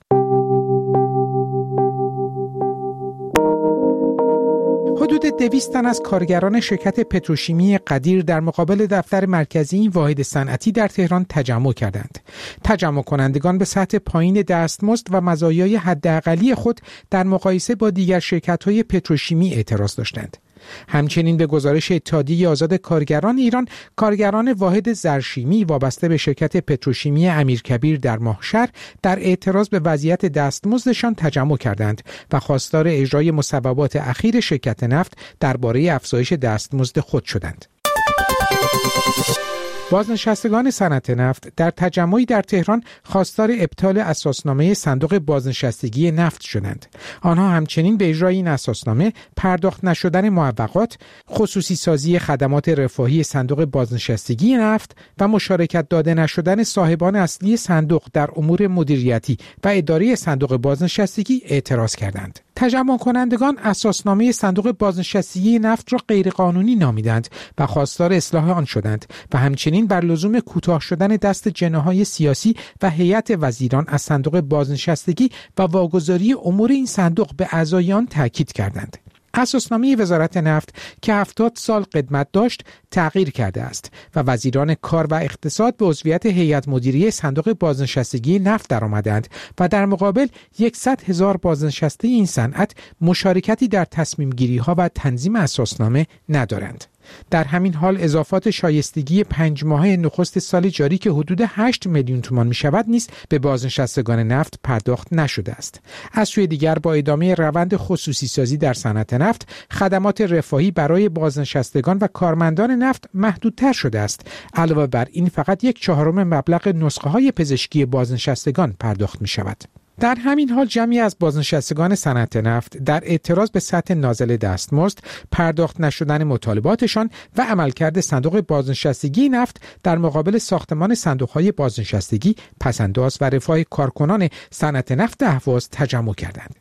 C: حدود 200 تن از کارگران شرکت پتروشیمی قدیر در مقابل دفتر مرکزی این واحد صنعتی در تهران تجمع کردند. تجمع کنندگان به سطح پایین دستمزد و مزایای حداقلی خود در مقایسه با دیگر شرکت‌های پتروشیمی اعتراض داشتند. همچنین به گزارش اتحادیه آزاد کارگران ایران، کارگران واحد زرشیمی وابسته به شرکت پتروشیمی امیرکبیر در ماهشهر در اعتراض به وضعیت دستمزدشان تجمع کردند و خواستار اجرای مصوبات اخیر شرکت نفت درباره افزایش دستمزد خود شدند. بازنشستگان صنعت نفت در تجمعی در تهران خواستار ابطال اساسنامه صندوق بازنشستگی نفت شدند. آنها همچنین به اجرای این اساسنامه، پرداخت نشدن معوقات، خصوصی سازی خدمات رفاهی صندوق بازنشستگی نفت و مشارکت داده نشدن صاحبان اصلی صندوق در امور مدیریتی و اداری صندوق بازنشستگی اعتراض کردند. تجمع کنندگان اساسنامه صندوق بازنشستگی نفت را غیرقانونی نامیدند و خواستار اصلاح آن شدند و همچنین بر لزوم کوتاه شدن دست جناح‌های سیاسی و هیئت وزیران از صندوق بازنشستگی و واگذاری امور این صندوق به اعضای آن تاکید کردند. اساسنامه وزارت نفت که 70 سال قدمت داشت تغییر کرده است و وزیران کار و اقتصاد به عضویت هیئت مدیره صندوق بازنشستگی نفت درآمدند و در مقابل 100,000 بازنشسته این صنعت مشارکتی در تصمیم گیری ها و تنظیم اساسنامه ندارند. در همین حال اضافات شایستگی 5 ماهه نخست سال جاری که حدود 8 میلیون تومان می شود نیز به بازنشستگان نفت پرداخت نشده است. از سوی دیگر با ادامه روند خصوصی سازی در صنعت نفت، خدمات رفاهی برای بازنشستگان و کارمندان نفت محدودتر شده است. علاوه بر این فقط 1/4 مبلغ نسخه های پزشکی بازنشستگان پرداخت می شود. در همین حال جمعی از بازنشستگان صنعت نفت در اعتراض به سطح نازل دستمزد، پرداخت نشدن مطالباتشان و عملکرد صندوق بازنشستگی نفت در مقابل ساختمان صندوق‌های بازنشستگی، پس‌انداز و رفاه کارکنان صنعت نفت اهواز تجمع کردند.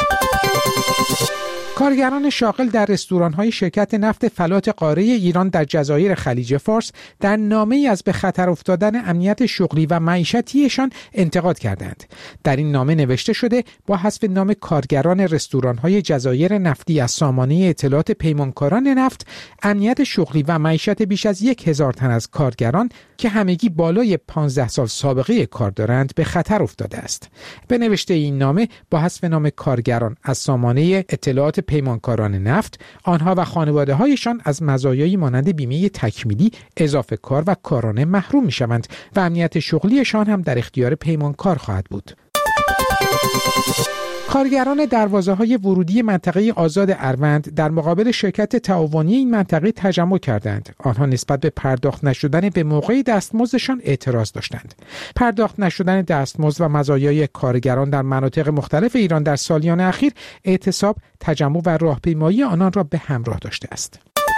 C: کارگران شاغل در رستوران‌های شرکت نفت فلات قاره ایران در جزایر خلیج فارس در نامه‌ای از به خطر افتادن امنیت شغلی و معیشتیشان انتقاد کردند. در این نامه نوشته شده با حذف نام کارگران رستوران‌های جزایر نفتی از سامانه اطلاعات پیمانکاران نفت، امنیت شغلی و معیشت بیش از 1000 تن از کارگران که همگی بالای 15 سال سابقه کار دارند به خطر افتاده است. به نوشته این نامه با حذف نام کارگران از سامانه اطلاعات پیمانکاران نفت، آنها و خانواده‌هایشان از مزایایی مانند بیمه تکمیلی، اضافه کار و کارانه محروم می‌شوند و امنیت شغلیشان هم در اختیار پیمانکار خواهد بود. کارگران دروازه‌های ورودی منطقه آزاد اروند در مقابل شرکت تعاونی این منطقه تجمع کردند. آنها نسبت به پرداخت نشدن به موقع دستمزدشان اعتراض داشتند. پرداخت نشدن دستمزد و مزایای کارگران در مناطق مختلف ایران در سالیان اخیر اعتصاب، تجمع و راهپیمایی آنان را به همراه داشته است.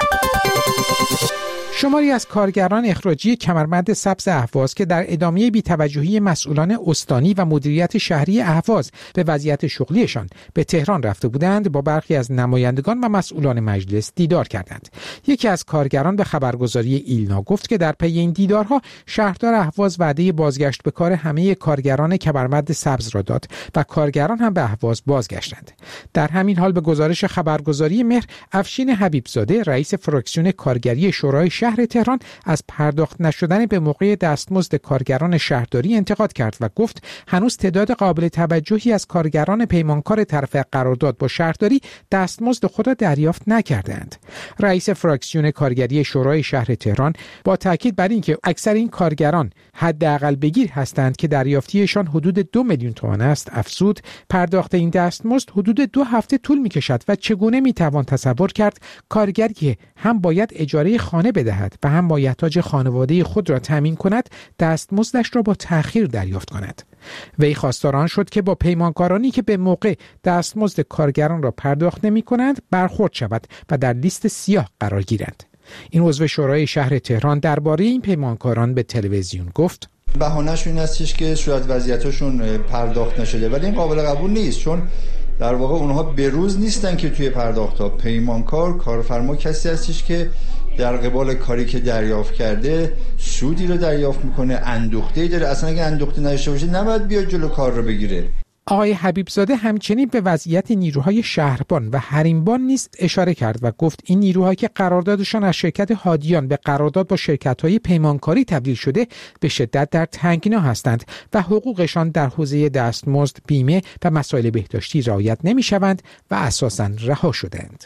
C: شماری از کارگران اخراجی کمربند سبز اهواز که در ادامه بی‌توجهی مسئولان استانی و مدیریت شهری اهواز به وضعیت شغلیشان به تهران رفته بودند، با برخی از نمایندگان و مسئولان مجلس دیدار کردند. یکی از کارگران به خبرگزاری ایلنا گفت که در پی این دیدارها شهردار اهواز وعده بازگشت به کار همه کارگران کمربند سبز را داد و کارگران هم به اهواز بازگشتند. در همین حال به گزارش خبرگزاری مهر، افشین حبیبزاده رئیس فراکسیون کارگری شورای شهر تهران از پرداخت نشدن به موقع دستمزد کارگران شهرداری انتقاد کرد و گفت هنوز تعداد قابل توجهی از کارگران پیمانکار طرف قرارداد با شهرداری دستمزد خود را دریافت نکردند. رئیس فراکسیون کارگری شورای شهر تهران با تاکید بر اینکه اکثر این کارگران حداقل بگیر هستند که دریافتیشان حدود 2 میلیون تومان است، افزود پرداخت این دستمزد حدود 2 هفته طول می‌کشد و چگونه می‌توان تصور کرد کارگری که هم باید اجاره خانه بدهد و هم مایحتاج خانواده خود را تامین کند دستمزدش را با تأخیر دریافت کند. وی خواستار آن شد که با پیمانکارانی که به موقع دستمزد کارگران را پرداخت نمی کنند برخورد شود و در لیست سیاه قرار گیرند. این عضو شورای شهر تهران درباره این پیمانکاران به تلویزیون گفت:
F: بهانه‌شون این هستش که صورت وضعیتشون پرداخت نشده، ولی این قابل قبول نیست، چون در واقع اونها بروز نیستن که توی پرداخت‌ها. پیمانکار کارفرما کسی هستش که در قبال کاری که دریافت کرده سودی رو دریافت میکنه، اندوخته‌ای داره. اصلا اگه اندوخته نشه باشه نباید بیاد جلو کار رو بگیره.
C: آقای حبیبزاده همچنین به وضعیت نیروهای شهربان و حریمبان نیز اشاره کرد و گفت این نیروهایی که قراردادشان از شرکت هادیان به قرارداد با شرکت‌های پیمانکاری تبدیل شده به شدت در تنگنا هستند و حقوقشان در حوزه دستمزد، بیمه و مسائل بهداشتی رعایت نمی‌شوند و اساساً رها شدند.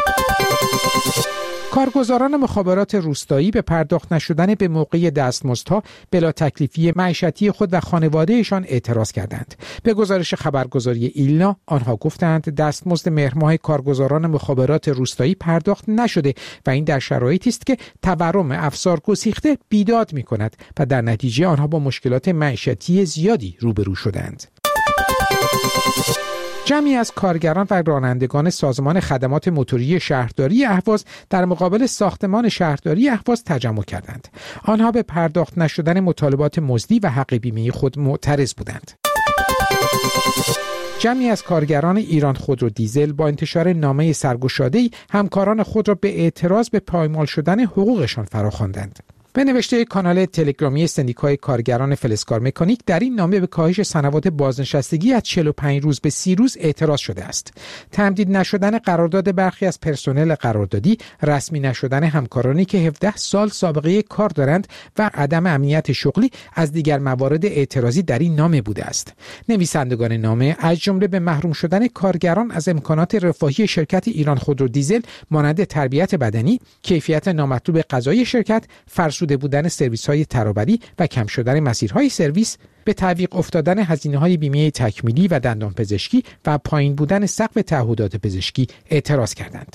C: کارگزاران مخابرات روستایی به پرداخت نشدن به موقع دستمزدها بلا تکلیفی معیشتی خود و خانوادهشان اعتراض کردند. به گزارش خبرگزاری ایلنا آنها گفتند دستمزد مهر ماه کارگزاران مخابرات روستایی پرداخت نشده و این در شرایطی است که تورم افزار گسیخته بیداد می‌کند و در نتیجه آنها با مشکلات معیشتی زیادی روبرو شدند. جمعی از کارگران و رانندگان سازمان خدمات موتوری شهرداری اهواز در مقابل ساختمان شهرداری اهواز تجمع کردند. آنها به پرداخت نشدن مطالبات مزدی و حق بیمه خود معترض بودند. جمعی از کارگران ایران خودرو دیزل با انتشار نامه سرگشاده‌ای همکاران خود را به اعتراض به پایمال شدن حقوقشان فراخواندند. به نوشته کانال تلگرامی سندیکای کارگران فلزکار مکانیک در این نامه به کاهش سنوات بازنشستگی از 45 روز به 30 روز اعتراض شده است. تمدید نشدن قرارداد برخی از پرسنل قراردادی، رسمی نشدن همکارانی که 17 سال سابقه کار دارند و عدم امنیت شغلی از دیگر موارد اعتراضی در این نامه بوده است. نویسندگان نامه از جمله به محروم شدن کارگران از امکانات رفاهی شرکت ایران خودرو دیزل مانند تربیت بدنی، کیفیت نامطلوب غذای شرکت، فرسوده بودن سرویس‌های ترابری و کم شدن مسیرهای سرویس، به تعویق افتادن هزینه‌های بیمه تکمیلی و دندانپزشکی و پایین بودن سقف تعهدات پزشکی اعتراض کردند.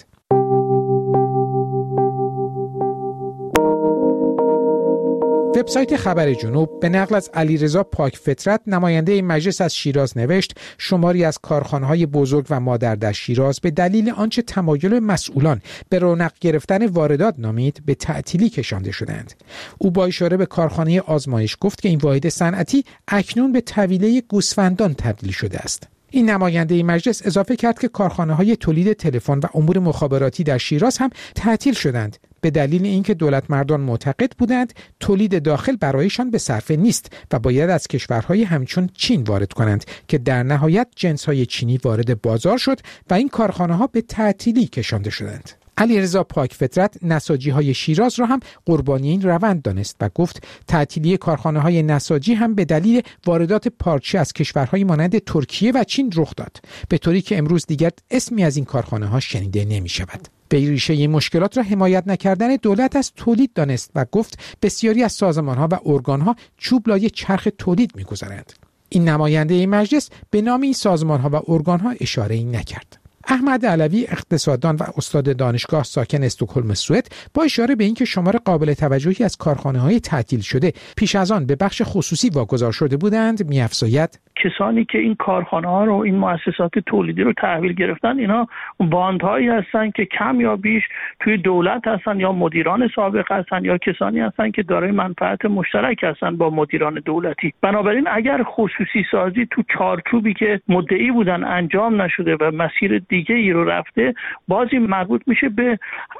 C: وبسایت خبر جنوب به نقل از علیرضا پاکفطرت نماینده مجلس از شیراز نوشت شماری از کارخانه‌های بزرگ و مادر در شیراز به دلیل آنچه تمایل مسئولان به رونق گرفتن واردات نامید به تعطیلی کشانده شدند. او با اشاره به کارخانه آزمایش گفت که این واحد صنعتی اکنون به طویله گوسفندان تبدیل شده است. این نماینده مجلس اضافه کرد که کارخانه‌های تولید تلفن و امور مخابراتی در شیراز هم تعطیل شدند به دلیل اینکه دولت مردان معتقد بودند تولید داخل برایشان به صرفه نیست و باید از کشورهای همچون چین وارد کنند که در نهایت جنس‌های چینی وارد بازار شد و این کارخانه‌ها به تعطیلی کشانده شدند. علیرضا پاکفطرت نساجی‌های شیراز را هم قربانی این روند دانست و گفت تعطیلی کارخانه‌های نساجی هم به دلیل واردات پارچه از کشورهای مانند ترکیه و چین رخ داد، به طوری که امروز دیگر اسمی از این کارخانه‌ها شنیده نمی‌شود. به ریشه این مشکلات را حمایت نکردن دولت از تولید دانست و گفت بسیاری از سازمان‌ها و ارگان‌ها چوب لای چرخ تولید می‌گذارند. این نماینده مجلس به نام این سازمان‌ها و ارگان‌ها اشاره‌ای نکرد. احمد علوی اقتصاددان و استاد دانشگاه ساکن استکهلم سوئد با اشاره به اینکه شمار قابل توجهی از کارخانه‌های تعطیل شده پیش از آن به بخش خصوصی واگذار شده بودند می‌افزاید
G: کسانی که این کارخانه‌ها رو، این مؤسسات تولیدی رو تحویل گرفتن، اینا باندهایی هستن که کم یا بیش توی دولت هستن یا مدیران سابق هستن یا کسانی هستن که دارای منفعت مشترک هستن با مدیران دولتی. بنابراین اگر خصوصی سازی تو چارچوبی که مدعی بودن انجام نشده و مسیر دیگه ای رو رفته، بازی مربوط میشه به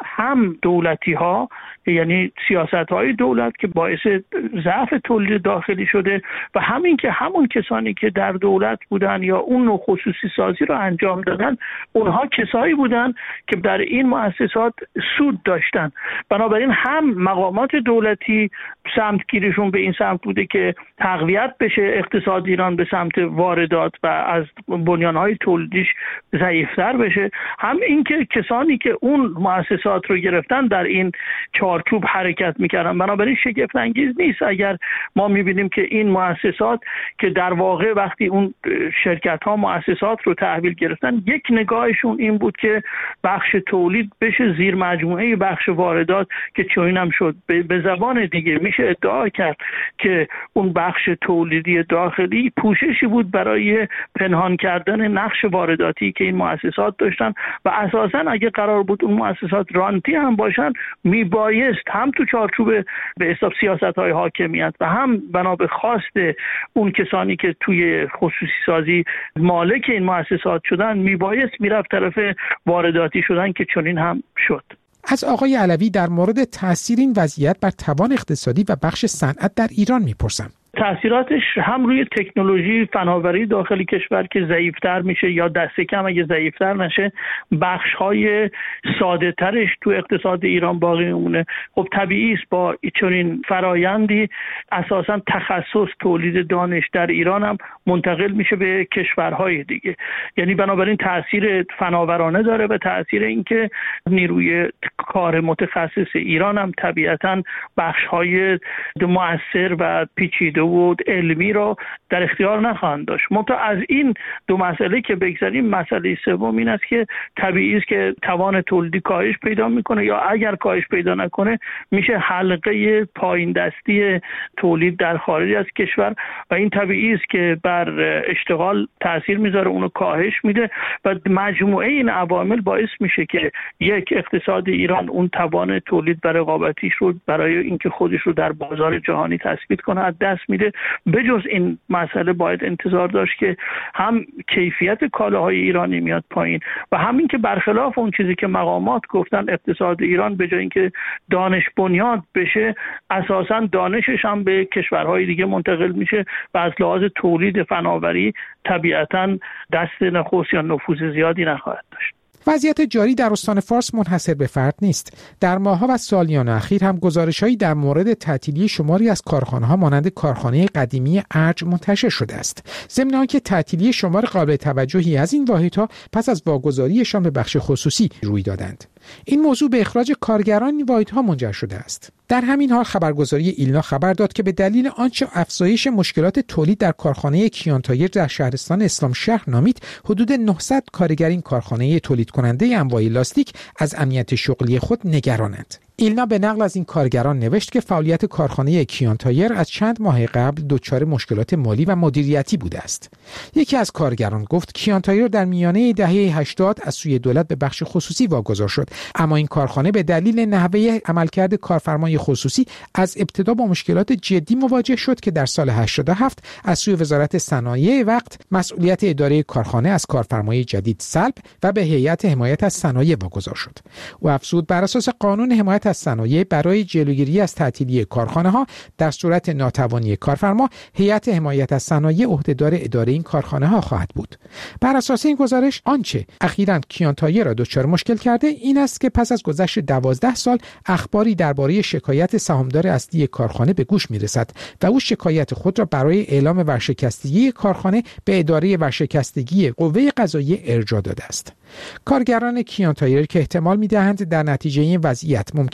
G: هم دولتی ها، یعنی سیاست های دولت که باعث ضعف تولید داخلی شده و همین که همون کسانی که در دولت بودن یا اون نوع خصوصی سازی رو انجام دادن، اونها کسایی بودن که در این مؤسسات سود داشتن. بنابراین هم مقامات دولتی سمتگیریشون به این سمت بوده که تقویت بشه اقتصاد ایران به سمت واردات و از بنیانهای تولیدیش ضعیفتر بشه، هم اینکه کسانی که اون مؤسسات رو گرفتن در این چارچوب حرکت میکردن. بنابراین شگفت انگیز نیست اگر ما میبینیم که این مؤسسات که در واقع وقتی اون شرکت ها مؤسسات رو تحویل گرفتن، یک نگاهشون این بود که بخش تولید بشه زیر مجموعه بخش واردات، که چنین هم شد. به زبان دیگه میشه ادعا کرد که اون بخش تولیدی داخلی پوششی بود برای پنهان کردن نقش وارداتی که این مؤسسات داشتن و اساساً اگه قرار بود اون مؤسسات رانتی هم باشن، میبایست هم تو چارچوب به حساب سیاست‌های حاکمیت و هم بنا به خواست اون کسانی که توی خصوصی سازی مالک این مؤسسات شدن، میبایست میرفت طرف وارداتی شدن، که چنین هم شد.
C: از آقای علوی در مورد تأثیر این وضعیت بر توان اقتصادی و بخش صنعت در ایران میپرسم.
G: تأثیراتش هم روی تکنولوژی فناوری داخلی کشور که ضعیفتر میشه یا دست کم اگه ضعیفتر نشه، بخش‌های ساده ترش تو اقتصاد ایران باقی میمونه. خب طبیعی است با چنین فرایندی اساساً تخصص تولید دانش در ایران هم منتقل میشه به کشورهای دیگه. یعنی بنابراین تأثیر فناورانه داره و تأثیر اینکه نیروی کار متخصص ایران هم طبیعتاً بخش‌های مؤثر و پیچیده و علمی رو در اختیار نخواهند داشت. منتها از این دو مسئله که بگذاریم، مسئله سوم این است که طبیعی است که توان تولیدی کاهش پیدا میکنه یا اگر کاهش پیدا نکنه میشه حلقه پایین دستی تولید در خارج از کشور و این طبیعی است که بر اشتغال تاثیر میذاره، اونو کاهش میده و مجموعه این عوامل باعث میشه که یک اقتصاد ایران اون توان تولید و رقابتیش رو برای اینکه خودش رو در بازار جهانی تثبیت کنه از دست میده. بجز این مسئله باید انتظار داشت که هم کیفیت کالاهای ایرانی میاد پایین و همین که برخلاف اون چیزی که مقامات گفتن، اقتصاد ایران به جای اینکه دانش بنیاد بشه، اساساً دانشش هم به کشورهای دیگه منتقل میشه و از لحاظ تولید فناوری طبیعتاً دست نخست یا نفوذ زیادی نخواهد داشت.
C: وضعیت جاری در استان فارس منحصر به فرد نیست. در ماه‌ها و سالیان اخیر هم گزارش‌هایی در مورد تعطیلی شماری از کارخانه‌ها مانند کارخانه قدیمی ارج منتشر شده است. ضمن آنکه تعطیلی شمار قابل توجهی از این واحدها پس از واگذاریشان به بخش خصوصی روی دادند. این موضوع به اخراج کارگران این واحدها منجر شده است. در همین حال خبرگزاری ایلنا خبر داد که به دلیل آنچه افزایش مشکلات تولید در کارخانه کیان تایر در شهرستان اسلام شهر نامید، حدود 900 کارگر این کارخانه تولید کننده انواع لاستیک از امنیت شغلی خود نگرانند. ایلنا به نقل از این کارگران نوشت که فعالیت کارخانه کیان تایر از چند ماه قبل دچار مشکلات مالی و مدیریتی بوده است. یکی از کارگران گفت کیان تایر در میانه دهه 80 از سوی دولت به بخش خصوصی واگذار شد، اما این کارخانه به دلیل نحوه عملکرد کارفرمای خصوصی از ابتدا با مشکلات جدی مواجه شد که در سال 87 از سوی وزارت صنایع وقت مسئولیت اداره کارخانه از کارفرمای جدید سلب و به هیئت حمایت از صنایع واگذار شد. او افزود بر اساس قانون حمایت از صنایع برای جلوگیری از تعطیلی کارخانه‌ها در صورت ناتوانی کارفرما، هیئت حمایت از صنایع عهدهدار اداره این کارخانه‌ها خواهد بود. بر اساس این گزارش آنچه اخیراً کیان تایر را دچار مشکل کرده این است که پس از گذشت 12 سال اخباری درباره شکایت سهامدار اصلی کارخانه به گوش می‌رسد و او شکایت خود را برای اعلام ورشکستگی کارخانه به اداره ورشکستگی قوه قضاییه ارجاع داده است. کارگران کیان تایر که احتمال می‌دهند در نتیجه این وضعیت ممکن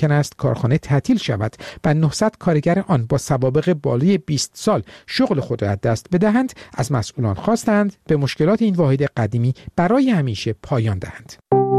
C: ممکن است کارخانه تعطیل شود و 900 کارگر آن با سوابق بالای 20 سال شغل خود را از دست بدهند، از مسئولان خواستند به مشکلات این واحد قدیمی برای همیشه پایان دهند.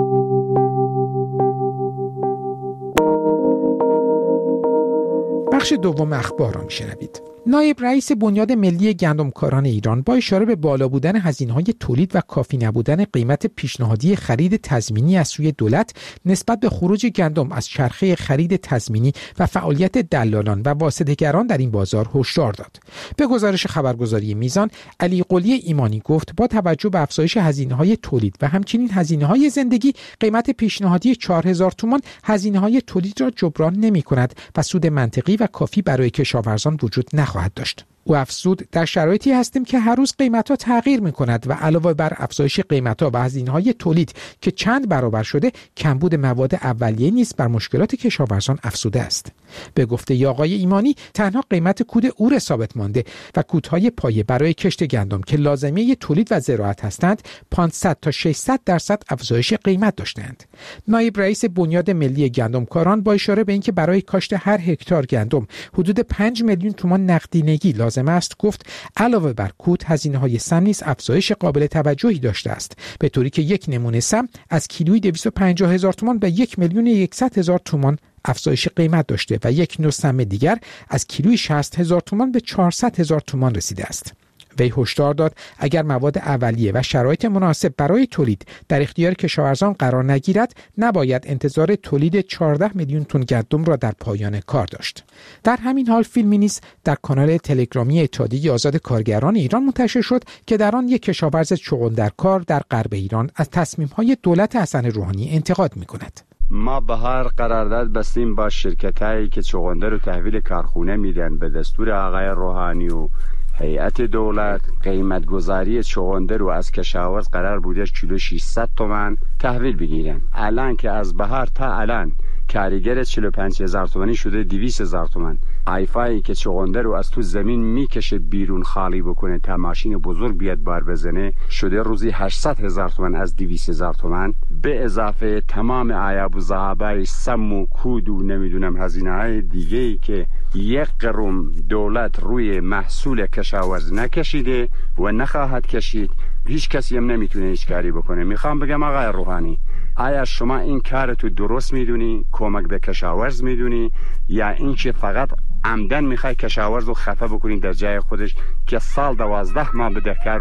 C: بخش دوم اخبار را میشنوید. نایب رئیس بنیاد ملی گندمکاران ایران با اشاره به بالا بودن هزینه‌های تولید و کافی نبودن قیمت پیشنهادی خرید تضمینی از سوی دولت نسبت به خروج گندم از چرخه خرید تضمینی و فعالیت دلالان و واسطه‌گران در این بازار هشدار داد. به گزارش خبرگزاری میزان، علی قلی ایمانی گفت با توجه به افزایش هزینه‌های تولید و همچنین هزینه‌های زندگی، قیمت پیشنهادی 4000 تومان هزینه‌های تولید را جبران نمی‌کند و سود منطقی و کافی برای کشاورزان وجود خواهد داشت. او افزود در شرایطی هستیم که هر روز قیمت‌ها تغییر می‌کند و علاوه بر افزایش قیمت‌ها و هزینه‌های تولید که چند برابر شده، کمبود مواد اولیه نیز بر مشکلات کشاورزان افزوده است. به گفته آقای ایمانی، تنها قیمت کود اور ثابت مانده و کودهای پایه برای کشت گندم که لازمه تولید و زراعت هستند 500 تا 600% افزایش قیمت داشتند. نایب رئیس بنیاد ملی گندمکاران با اشاره به اینکه برای کاشت هر هکتار گندم حدود 5 میلیون تومان نقدینگی لازم است، گفت علاوه بر کود، هزینه‌های سم نیز افزایش قابل توجهی داشته است، به طوری که یک نمونه سم از کیلویی 250,000 تومان به 1,100,000 تومان افزایش قیمت داشته و یک نوع سم دیگر از کیلویی 60,000 تومان به 400,000 تومان رسیده است. وی هشدار داد اگر مواد اولیه و شرایط مناسب برای تولید در اختیار کشاورزان قرار نگیرد، نباید انتظار تولید 14 میلیون تن گندم را در پایان کار داشت. در همین حال فیلمی نیز در کانال تلگرامی اتحادیه آزاد کارگران ایران منتشر شد که در آن یک کشاورز چغندرکار در غرب ایران از تصمیم‌های دولت حسن روحانی انتقاد می‌کند.
I: ما بهار قرارداد بستیم با شرکتایی که چغندر رو تحویل کارخونه میدن به دستور آقای روحانی و هیئت دولت. قیمت گذاری چغندر رو از کشاورز قرار بوده کیلو 600 تومان تحویل بگیرن. الان که از بهار تا الان کارگر 45,000 تومانی شده 200,000 تومان. ایفایی که چغندر رو از تو زمین میکشه بیرون خالی بکنه تا ماشین بزرگ بیاد بار بزنه شده روزی 800,000 تومان از 200,000 تومان، به اضافه تمام عیاب و ضربای سم و کود و نمیدونم هزینه‌های دیگه‌ای که 1 قرم دولت روی محصول کشاورز نکشیده و نخواهد کشید. هیچ کسی هم نمیتونه هیچ کاری بکنه. میخوام بگم آقای روحانی، آیا شما این کارتو درست میدونی، کمک به کشاورز میدونی، یا اینکه فقط عمدن میخوای کشاورز رو خفه بکنی در جای خودش که سال 12 ماه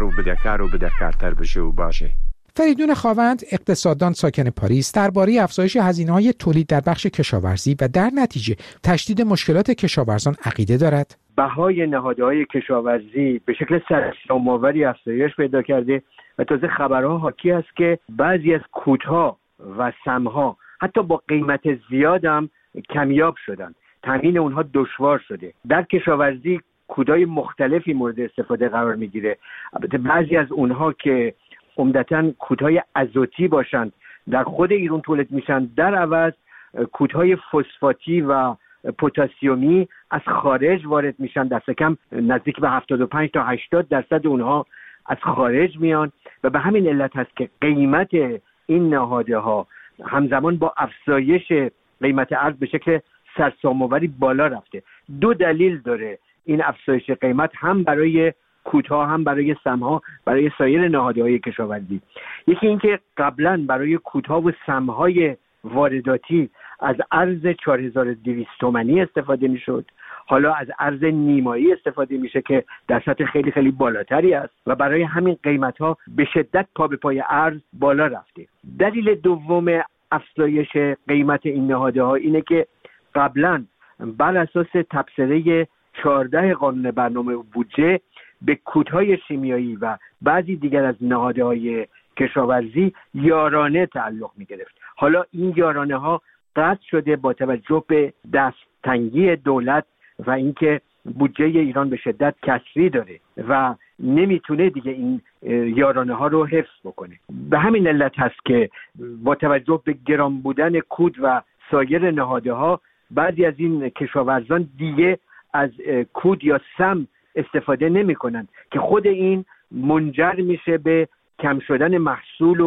I: بدهکارتر بشه و باشه؟
C: فریدون خاوند، اقتصاددان ساکن پاریس، درباره افزایش هزینه‌های تولید در بخش کشاورزی و در نتیجه تشدید مشکلات کشاورزان عقیده دارد.
V: بهای نهادهای کشاورزی به شکل سرسام‌آوری افزایش پیدا کرده و تازه خبرها حاکی است که بعضی از کودها و سمها حتی با قیمت زیاد هم کمیاب شدن. تامین اونها دشوار شده. در کشاورزی کودهای مختلفی مورد استفاده قرار میگیره. البته بعضی از اونها که عمدتاً کودهای ازوتی باشند در خود ایران تولید میشن، در عوض کودهای فسفاتی و پتاسیمی از خارج وارد میشن. دست کم نزدیک به 75 تا 80% اونها از خارج میان و به همین علت هست که قیمت این نهاده ها همزمان با افزایش قیمت ارز به شکل سرسام‌آوری بالا رفته. 2 دلیل داره این افزایش قیمت، هم برای کودها هم برای سمها، برای سایر نهادهای کشاورزی. یکی اینکه قبلا برای کودها و سمهای وارداتی از ارز 4200 تومانی استفاده میشد، حالا از ارز نیمایی استفاده میشه که در سطح خیلی خیلی بالاتری است و برای همین قیمت ها به شدت پا به پای ارز بالا رفته. دلیل دوم افزایش قیمت این نهاده ها اینه که قبلا بر اساس تبصره 14 قانون برنامه و بودجه به کودهای شیمیایی و بعضی دیگر از نهادهای کشاورزی یارانه تعلق می گرفت. حالا این یارانه ها قطع شده با توجه به دستتنگی دولت و اینکه بودجه ایران به شدت کسری داره و نمیتونه دیگه این یارانه ها رو حفظ بکنه. به همین علت هست که با توجه به گران بودن کود و سایر نهاده ها بعضی از این کشاورزان دیگه از کود یا سم استفاده نمی کنند که خود این منجر میشه به کم شدن محصول و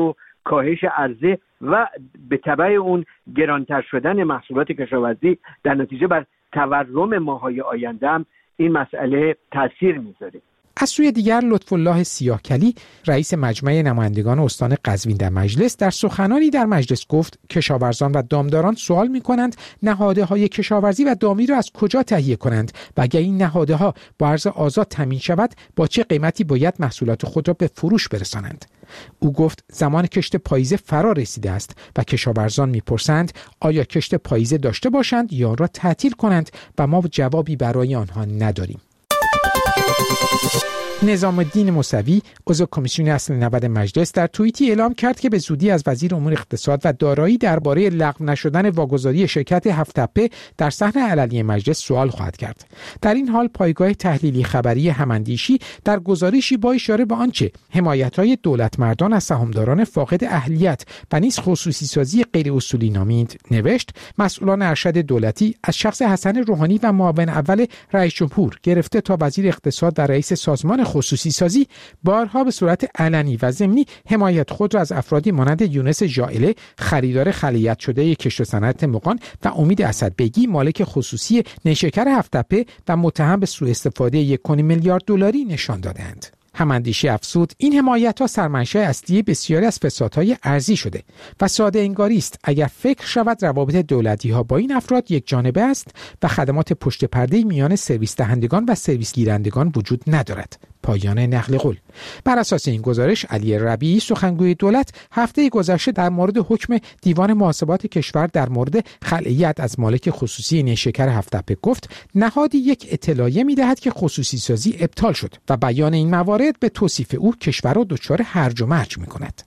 V: کاهش عرضه و به تبع اون گرانتر شدن محصولات کشاورزی در نتیجه بر تورم ماهای آینده هم این مسئله تاثیر میذاره.
C: از سوی دیگر لطفالله سیاهکلی رئیس مجمع نمایندگان استان قزوین در مجلس در سخنانی در مجلس گفت کشاورزان و دامداران سوال می‌کنند نهادهای کشاورزی و دامی را از کجا تهیه کنند و اگر این نهادها با ارز آزاد تامین شود با چه قیمتی باید محصولات خود را به فروش برسانند. او گفت زمان کشت پاییزه فرا رسیده است و کشاورزان می‌پرسند آیا کشت پاییزه داشته باشند یا را تعطیل کنند و ما جوابی برای آنها نداریم. نظام الدین موسوی عضو کمیسیون اصل 90 مجلس در توییتی اعلام کرد که به زودی از وزیر امور اقتصاد و دارایی درباره لغو نشدن واگذاری شرکت هفت‌تپه در صحن علنی مجلس سوال خواهد کرد. در این حال پایگاه تحلیلی خبری هماندیشی در گزارشی با اشاره به آنچه حمایت‌های دولتمردان از سهامداران فاقد اهلیت و نیز خصوصی سازی غیر اصولی نامید نوشت مسئولان ارشد دولتی از شخص حسن روحانی و معاون اول رئیس جمهور گرفته تا وزیر اقتصاد و رئیس سازمان خصوصی سازی بارها به صورت علنی و ضمنی حمایت خود را از افرادی مانند یونس جائله خریدار خلیعت شده کشت و صنعت مغان و امید اسدبگی مالک خصوصی نیشکر هفت‌تپه و متهم به سوء استفاده 1.5 میلیارد دلاری نشان دادند. هماندیشی افزود این حمایت‌ها سرمنشأ اصلی بسیاری از فسادهای ارزی شده و ساده انگاری است اگر فکر شود روابط دولتی‌ها با این افراد یک جانبه است و خدمات پشت پرده میان سرویس دهندگان و سرویس گیرندگان وجود ندارد. پایان نقل قول. بر اساس این گزارش علی ربیعی سخنگوی دولت هفته گذشته در مورد حکم دیوان محاسبات کشور در مورد خلعیت از مالک خصوصی نیشکر هفت‌تپه گفت نهادی یک اطلاعیه می‌دهد که خصوصی سازی ابطال شد و بیان این موارد به توصیف او کشور را دچار هرج و مرج می‌کند.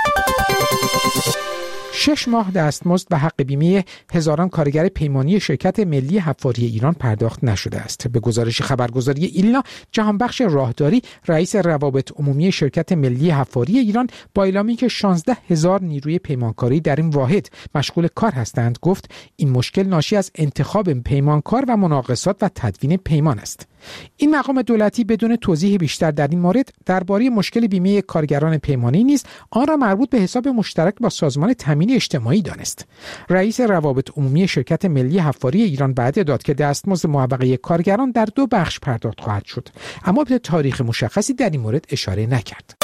C: 6 ماه دستمزد و حق بیمه هزاران کارگر پیمانی شرکت ملی حفاری ایران پرداخت نشده است. به گزارش خبرگزاری ایلنا، جهانبخش راهداری رئیس روابط عمومی شرکت ملی حفاری ایران با اعلامی که 16,000 نیروی پیمانکاری در این واحد مشغول کار هستند گفت این مشکل ناشی از انتخاب پیمانکار و مناقصات و تدوین پیمان است. این مقام دولتی بدون توضیح بیشتر در این مورد درباره مشکل بیمه کارگران پیمانی نیز آن را مربوط به حساب مشترک با سازمان تامین اجتماعی دانست. رئیس روابط عمومی شرکت ملی حفاری ایران بعد داد که دستمزد موقعه کارگران در 2 بخش پرداخت خواهد شد، اما به تاریخ مشخصی در این مورد اشاره نکرد.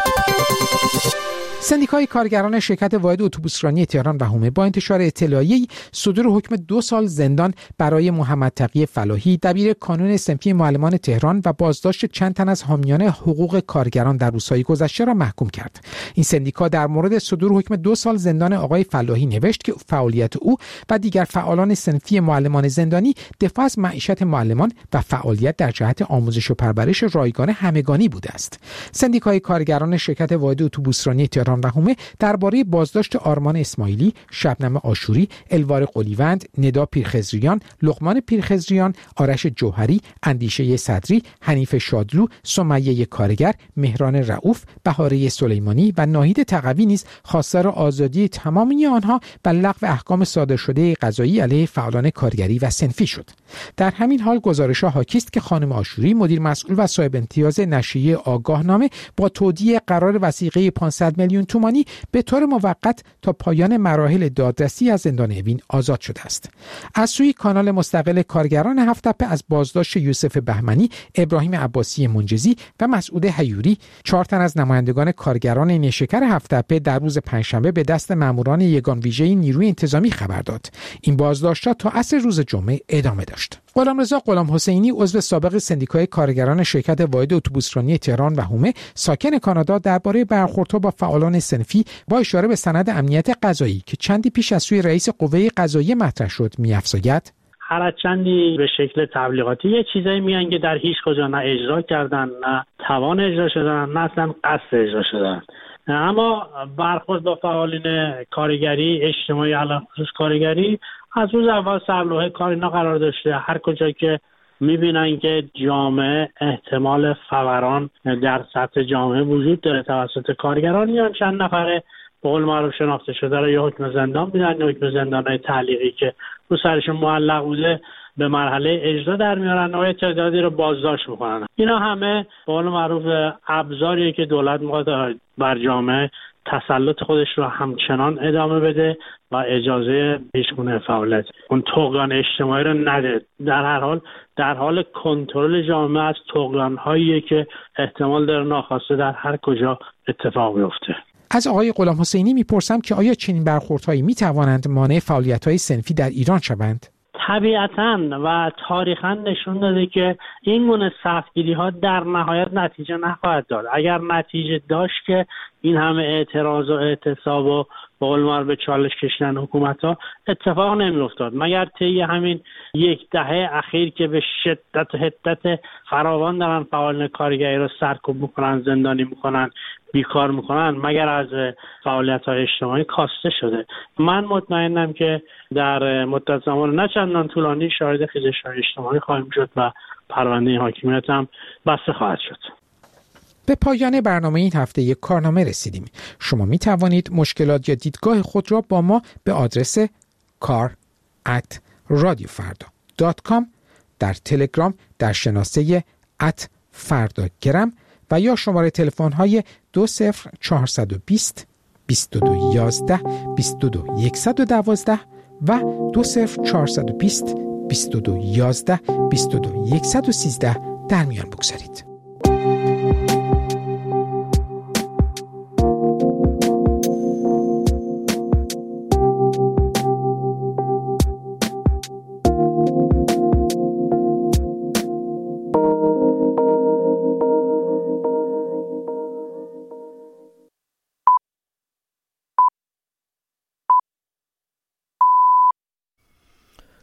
C: سندیکای کارگران شرکت واحد اتوبوسرانی تهران و حومه با انتشار اطلاعیه‌ای صدور حکم 2 سال زندان برای محمد تقی فلاحی دبیر کانون صنفی معلمان تهران و بازداشت چند تن از حامیان حقوق کارگران در روزهای گذشته را محکوم کرد. این سندیکا در مورد صدور حکم 2 سال زندان آقای فلاحی نوشت که فعالیت او و دیگر فعالان صنفی معلمان زندانی دفاع از معیشت معلمان و فعالیت در جهت آموزش و پرورش رایگان همگانی بوده است. سندیکای کارگران شرکت واحد اتوبوسرانی تهران و حومه درباره بازداشت آرمان اسماعیلی، شبنم آشوری، الوار قلیوند، ندا پیرخضریان، لقمان پیرخضریان، آرش جوهری، اندیشه صدری، حنیف شادلو، سمیه کارگر، مهران رؤوف، بهاره سلیمانی و ناهید تقوی نیز خواستار آزادی تمامی آنها و لغو احکام صادر شده قضایی علیه فعالان کارگری و صنفی شد. در همین حال گزارش‌ها حاکی است که خانم آشوری مدیر مسئول و صاحب امتیاز نشریه آگاهنامه با تودیع قرار وثیقه 500 میلیون تومانی به طور موقت تا پایان مراحل دادرسی از زندان اوین آزاد شده است. از سوی کانال مستقل کارگران هفت‌تپه از بازداشت یوسف بهمنی، ابراهیم عباسی منجزی و مسعود حیوری 4 تن از نمایندگان کارگران نیشکر هفت‌تپه در روز پنجشنبه به دست ماموران یگان ویژه نیروی انتظامی خبر داد. این بازداشت‌ها تا عصر روز جمعه ادامه داشت. غلامرضا غلامحسینی عضو سابق سندیکای کارگران شرکت واحد اتوبوسرانی تهران و حومه ساکن کانادا درباره برخوردها با فعالان صنفی با اشاره به سند امنیت غذایی که چندی پیش از سوی رئیس قوه قضاییه مطرح شد می‌افزاید
E: هر از چندی به شکل تبلیغاتی یه چیزایی میگن که در هیچ کجا نه اجرا کردن، نه توان اجرا شدن، نه اصلا قصد اجرا شدن. اما برخورد با فعالین کارگری اجتماعی علاوه خصوص کارگری از روز اول سرلوحه کار اینا قرار داشته. هر کجا که میبینن که جامعه احتمال فوران در سطح جامعه وجود داره توسط کارگران یا چند نفره به قول معروف شناخته شده را یا حکم زندان میدن یا حکم زندانهای تعلیقی که رو سرشون معلق بوده به مرحله اجرا در میارن و تعدادی رو بازداشت میکنن. اینا همه به قول معروف ابزاریه که دولت میخواد بر جامعه تسلط خودش رو همچنان ادامه بده و اجازه هیچگونه فعالیت اون طغیان اجتماعی رو نده. در حال کنترل جامعه از طغیان‌هایی که احتمال داره ناخواسته در هر کجا اتفاق بیفته.
C: از آقای غلام حسینی میپرسم که آیا چنین برخوردهایی میتوانند مانع فعالیت‌های صنفی در ایران شوند؟
E: طبیعتاً و تاریخاً نشون داده که این گونه سختگیری‌ها در نهایت نتیجه نخواهد داد. اگر نتیجه داشت که این همه اعتراض و اعتصاب و به قول معروف به چالش کشیدن حکومت‌ها اتفاق نمی‌افتاد، مگر طی همین یک دهه اخیر که به شدت و حدت فراوان دارن فعالان کارگری رو سرکوب میکنن، زندانی میکنن، بیکار میکنن، مگر از فعالیت‌های اجتماعی کاسته شده. من مطمئنم که در مدت زمان نه چندان طولانی شاهد خیزش‌های اجتماعی خواهیم شد و پرونده حاکمیت هم بسته خواهد شد.
C: به پایان برنامه این هفته یک کارنامه رسیدیم. شما می توانید مشکلات یا دیدگاه خود را با ما به آدرس kar@radiofarda.com در تلگرام در شناسه @fardagram و یا شماره تلفن های 20420 2211 22112 و 20420 2211 22113 در میان بگذارید.